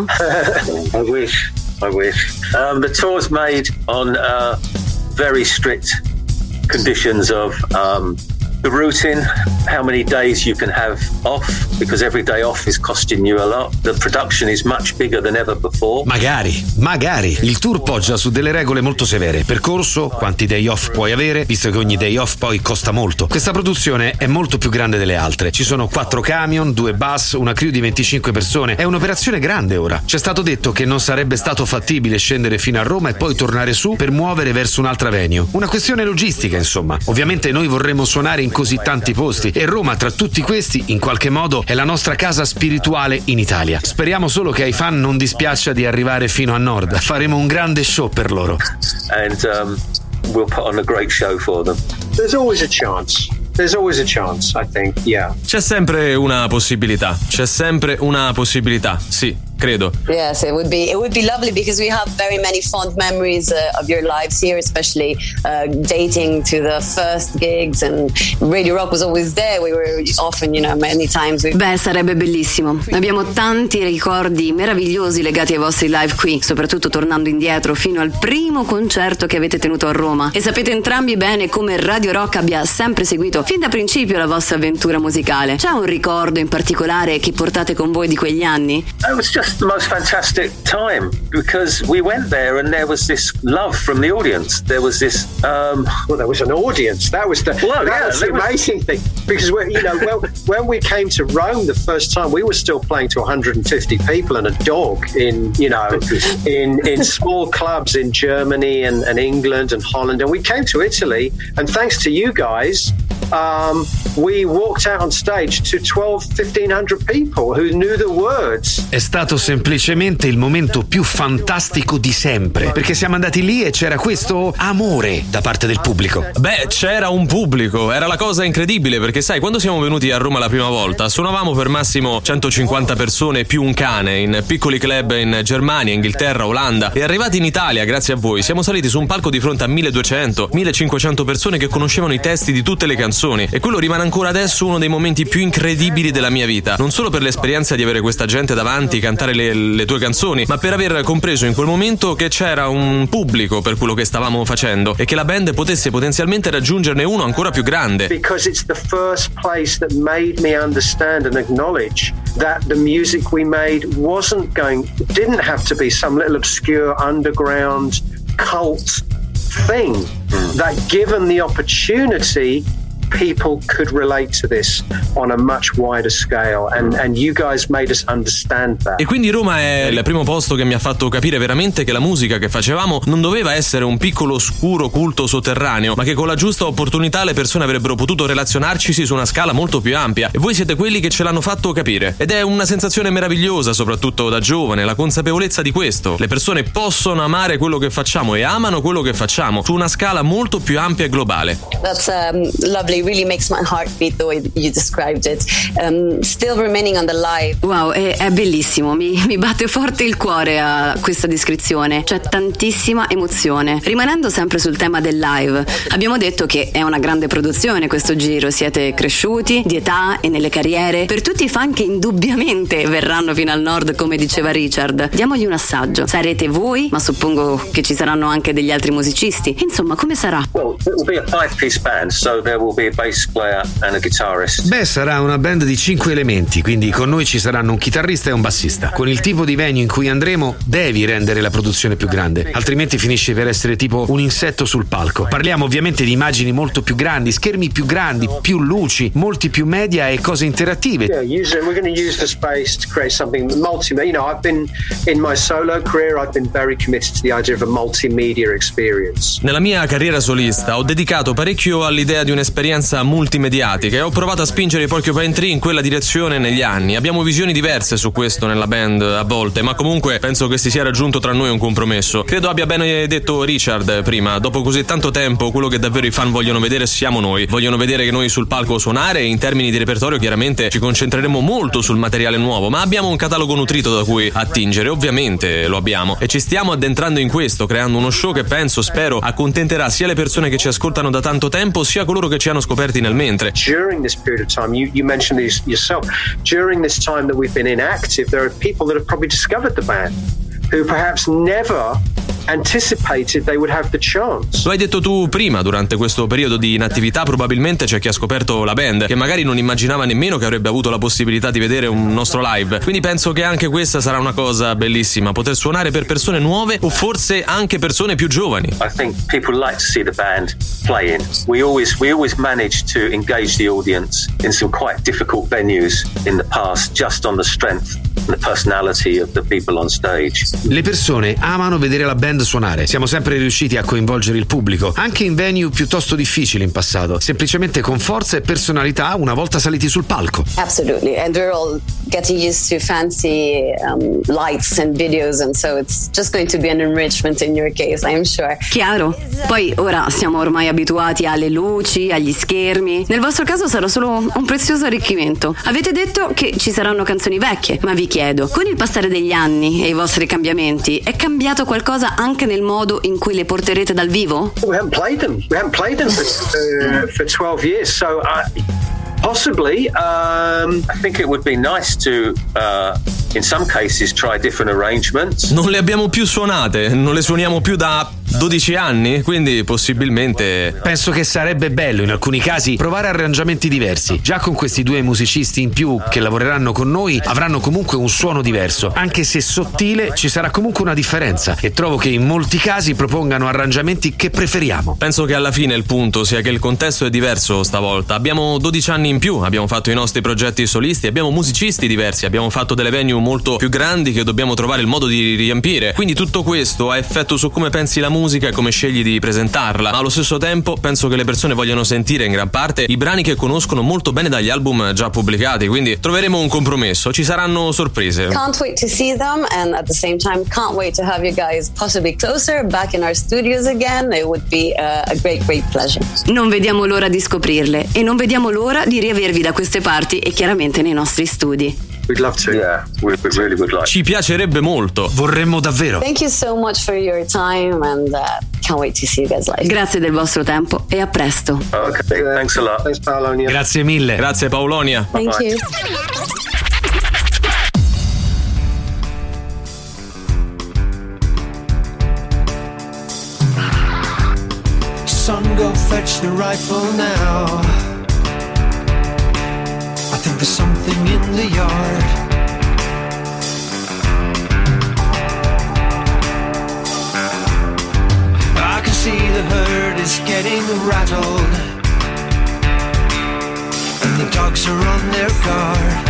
[SPEAKER 22] I wish, I wish.
[SPEAKER 5] Um, the tour's made on uh, very strict conditions of um, the routing, how many days you can have off, because every day off is costing you a lot. The production is much bigger than ever before.
[SPEAKER 7] Magari, magari. Il tour poggia su delle regole molto severe. Percorso, quanti day off puoi avere, visto che ogni day off poi costa molto. Questa produzione è molto più grande delle altre. Ci sono quattro camion, due bus, una crew di venticinque persone. È un'operazione grande ora. Ci è stato detto che non sarebbe stato fattibile scendere fino a Roma e poi tornare su per muovere verso un'altra venue. Una questione logistica, insomma. Ovviamente noi vorremmo suonare in così tanti posti e Roma, tra tutti questi, in qualche modo è la nostra casa spirituale in Italia. Speriamo solo che ai fan non dispiaccia di arrivare fino a nord. Faremo un grande show per loro.
[SPEAKER 5] And um, we'll put on a great show for them.
[SPEAKER 22] There's always a chance. There's always a chance, I think, yeah.
[SPEAKER 23] C'è sempre una possibilità, c'è sempre una possibilità, sì, credo.
[SPEAKER 6] Yes, it would be it would be lovely because we have very many fond memories uh, of your lives here, especially uh, dating to the first gigs, and Radio Rock was always there. We were often, you know, many times. We... Beh, sarebbe bellissimo. Abbiamo tanti ricordi meravigliosi legati ai vostri live qui, soprattutto tornando indietro fino al primo concerto che avete tenuto a Roma. E sapete entrambi bene come Radio Rock abbia sempre seguito fin da principio la vostra avventura musicale. C'è un ricordo in particolare che portate con voi di quegli anni?
[SPEAKER 5] It was just the most fantastic time because we went there and there was this love from the audience. There was this um
[SPEAKER 22] well there was an audience. That was the
[SPEAKER 5] well,
[SPEAKER 22] that
[SPEAKER 5] yeah,
[SPEAKER 22] was the amazing was... thing because we, you know when, when we came to Rome the first time we were still playing to one hundred fifty people and a dog in you know in in small clubs in Germany and, and England and Holland, and we came to Italy and thanks to you guys Um, we walked out on stage to twelve, fifteen hundred people who knew the words.
[SPEAKER 7] È stato semplicemente il momento più fantastico di sempre, perché siamo andati lì e c'era questo amore da parte del pubblico.
[SPEAKER 23] Beh, c'era un pubblico, era la cosa incredibile, perché sai, quando siamo venuti a Roma la prima volta suonavamo per massimo centocinquanta persone più un cane in piccoli club in Germania, Inghilterra, Olanda, e arrivati in Italia grazie a voi siamo saliti su un palco di fronte a milleduecento, millecinquecento persone che conoscevano i testi di tutte le canzoni. E quello rimane ancora adesso uno dei momenti più incredibili della mia vita, non solo per l'esperienza di avere questa gente davanti, cantare le, le tue canzoni, ma per aver compreso in quel momento che c'era un pubblico per quello che stavamo facendo e che la band potesse potenzialmente raggiungerne uno ancora più grande.
[SPEAKER 22] Because it's the first place that made me understand and acknowledge that the music we made wasn't going, didn't have to be some little obscure underground cult thing. That given the opportunity people could relate to this on a much wider scale, and, and you guys made us understand that.
[SPEAKER 23] E quindi Roma è il primo posto che mi ha fatto capire veramente che la musica che facevamo non doveva essere un piccolo oscuro culto sotterraneo, ma che con la giusta opportunità le persone avrebbero potuto relazionarcisi su una scala molto più ampia, e voi siete quelli che ce l'hanno fatto capire. Ed è una sensazione meravigliosa, soprattutto da giovane, la consapevolezza di questo. Le persone possono amare quello che facciamo e amano quello che facciamo su una scala molto più ampia e globale.
[SPEAKER 8] That's um, lovely, really makes my heart beat the way you described it. Um, still remaining on the live.
[SPEAKER 6] Wow, è, è bellissimo, mi, mi batte forte il cuore a questa descrizione, c'è tantissima emozione. Rimanendo sempre sul tema del live, abbiamo detto che è una grande produzione questo giro, siete cresciuti di età e nelle carriere. Per tutti i fan che indubbiamente verranno fino al nord, come diceva Richard, diamogli un assaggio. Sarete voi, ma suppongo che ci saranno anche degli altri musicisti. Insomma, come sarà?
[SPEAKER 5] Well, it will be a five-piece band, so there will be a bass player and a guitarist.
[SPEAKER 7] Beh, sarà una band di cinque elementi, quindi con noi ci saranno un chitarrista e un bassista. Con il tipo di venue in cui andremo devi rendere la produzione più grande, altrimenti finisce per essere tipo un insetto sul palco. Parliamo ovviamente di immagini molto più grandi, schermi più grandi, più luci, molti più media e cose interattive.
[SPEAKER 22] Yeah, use it. We're going to use the space to create something multi. You know, I've been in my solo career, I've been very committed to the idea of a multimedia experience.
[SPEAKER 23] Nella mia carriera solista ho dedicato parecchio all'idea di un'esperienza multimediatica e ho provato a spingere i Porcupine Tree in quella direzione negli anni. Abbiamo visioni diverse su questo nella band a volte, ma comunque penso che si sia raggiunto tra noi un compromesso. Credo abbia bene detto Richard prima, dopo così tanto tempo quello che davvero i fan vogliono vedere siamo noi. Vogliono vedere che noi sul palco suonare, e in termini di repertorio chiaramente ci concentreremo molto sul materiale nuovo, ma abbiamo un catalogo nutrito da cui attingere, ovviamente lo abbiamo, e ci stiamo addentrando in questo, creando uno show che penso, spero, accontenterà sia le persone che ci ascoltano da tanto tempo, sia coloro che ci hanno scoperti nel mentre.
[SPEAKER 22] During this period of time, you, you mentioned this yourself, during this time that we've been inactive, there are people that have probably discovered the band who perhaps never anticipated they would have the chance.
[SPEAKER 23] Lo hai detto tu prima, durante questo periodo di inattività probabilmente c'è chi ha scoperto la band, che magari non immaginava nemmeno che avrebbe avuto la possibilità di vedere un nostro live. Quindi penso che anche questa sarà una cosa bellissima, poter suonare per persone nuove o forse anche persone più giovani.
[SPEAKER 5] I think people like to see the band playing. We always we always managed to engage the audience in some quite difficult venues in the past, just on the strength and the personality of the people on stage.
[SPEAKER 7] Le persone amano vedere la band suonare. Siamo sempre riusciti a coinvolgere il pubblico, anche in venue piuttosto difficili in passato, semplicemente con forza e personalità una volta saliti sul palco.
[SPEAKER 8] Absolutely, and we're all getting used to fancy um, lights and videos, and so it's just going to be an enrichment in your case, I'm sure.
[SPEAKER 6] Chiaro? Poi ora siamo ormai abituati alle luci, agli schermi. Nel vostro caso sarà solo un prezioso arricchimento. Avete detto che ci saranno canzoni vecchie, ma vi chiedo, con il passare degli anni e i vostri cambiamenti, è cambiato qualcosa anche nel modo in cui le porterete dal vivo?
[SPEAKER 22] We haven't played them. We haven't played them for, uh, for twelve years, so I, possibly. Um,
[SPEAKER 5] I think it would be nice to, uh, in some cases, try different arrangements.
[SPEAKER 23] Non le abbiamo più suonate, non le suoniamo più da dodici anni, quindi possibilmente
[SPEAKER 7] penso che sarebbe bello in alcuni casi provare arrangiamenti diversi. Già con questi due musicisti in più che lavoreranno con noi avranno comunque un suono diverso, anche se sottile ci sarà comunque una differenza, e trovo che in molti casi propongano arrangiamenti che preferiamo.
[SPEAKER 23] Penso che alla fine il punto sia che il contesto è diverso stavolta. Abbiamo dodici anni in più, abbiamo fatto i nostri progetti solisti, abbiamo musicisti diversi, abbiamo fatto delle venue molto più grandi che dobbiamo trovare il modo di riempire, quindi tutto questo ha effetto su come pensi la musica e come scegli di presentarla, ma allo stesso tempo penso che le persone vogliano sentire in gran parte i brani che conoscono molto bene dagli album già pubblicati, quindi troveremo un compromesso, ci saranno sorprese.
[SPEAKER 8] Can't wait to see them, and at the same time can't wait to have you guys possibly closer back in our studios again. It would be a, a great great pleasure.
[SPEAKER 6] Non vediamo l'ora di scoprirle e non vediamo l'ora di riavervi da queste parti e chiaramente nei nostri studi.
[SPEAKER 22] We'd love to.
[SPEAKER 5] Yeah, we, we really would like.
[SPEAKER 23] Ci piacerebbe molto.
[SPEAKER 7] Vorremmo davvero.
[SPEAKER 8] Thank you so much for your time, and uh, can't wait to see you guys live.
[SPEAKER 6] Grazie del vostro tempo e a presto.
[SPEAKER 5] Okay, thanks a lot.
[SPEAKER 22] Thanks, Paolonia.
[SPEAKER 7] Grazie mille.
[SPEAKER 23] Grazie Paolonia.
[SPEAKER 8] Thank
[SPEAKER 5] Bye-bye.
[SPEAKER 8] you.
[SPEAKER 9] Son, go fetch the rifle now. I think there's something in the yard. I can see the herd is getting rattled.
[SPEAKER 13] dogs are on their guard.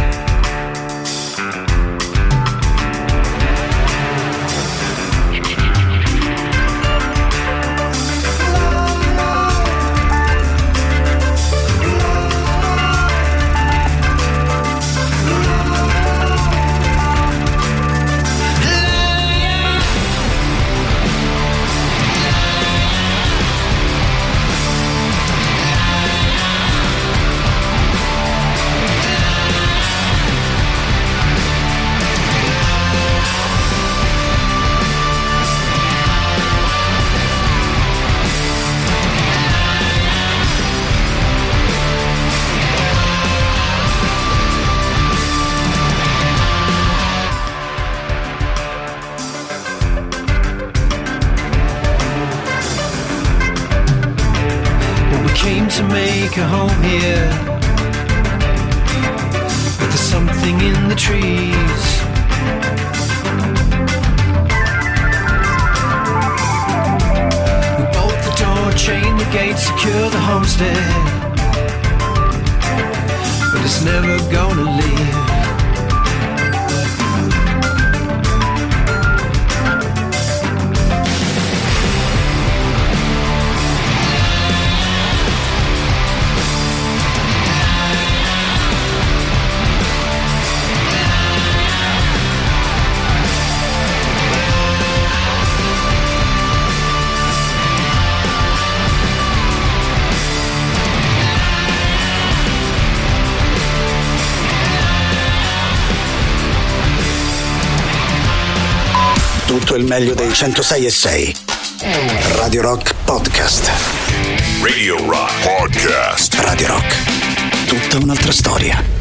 [SPEAKER 13] To make a home here, but there's something in the trees. We bolt the door, chain the gate, secure the homestead, but it's never gonna leave.
[SPEAKER 1] Tutto il meglio dei centosei e sei. Radio Rock Podcast.
[SPEAKER 2] Radio Rock Podcast.
[SPEAKER 1] Radio Rock. Tutta un'altra storia.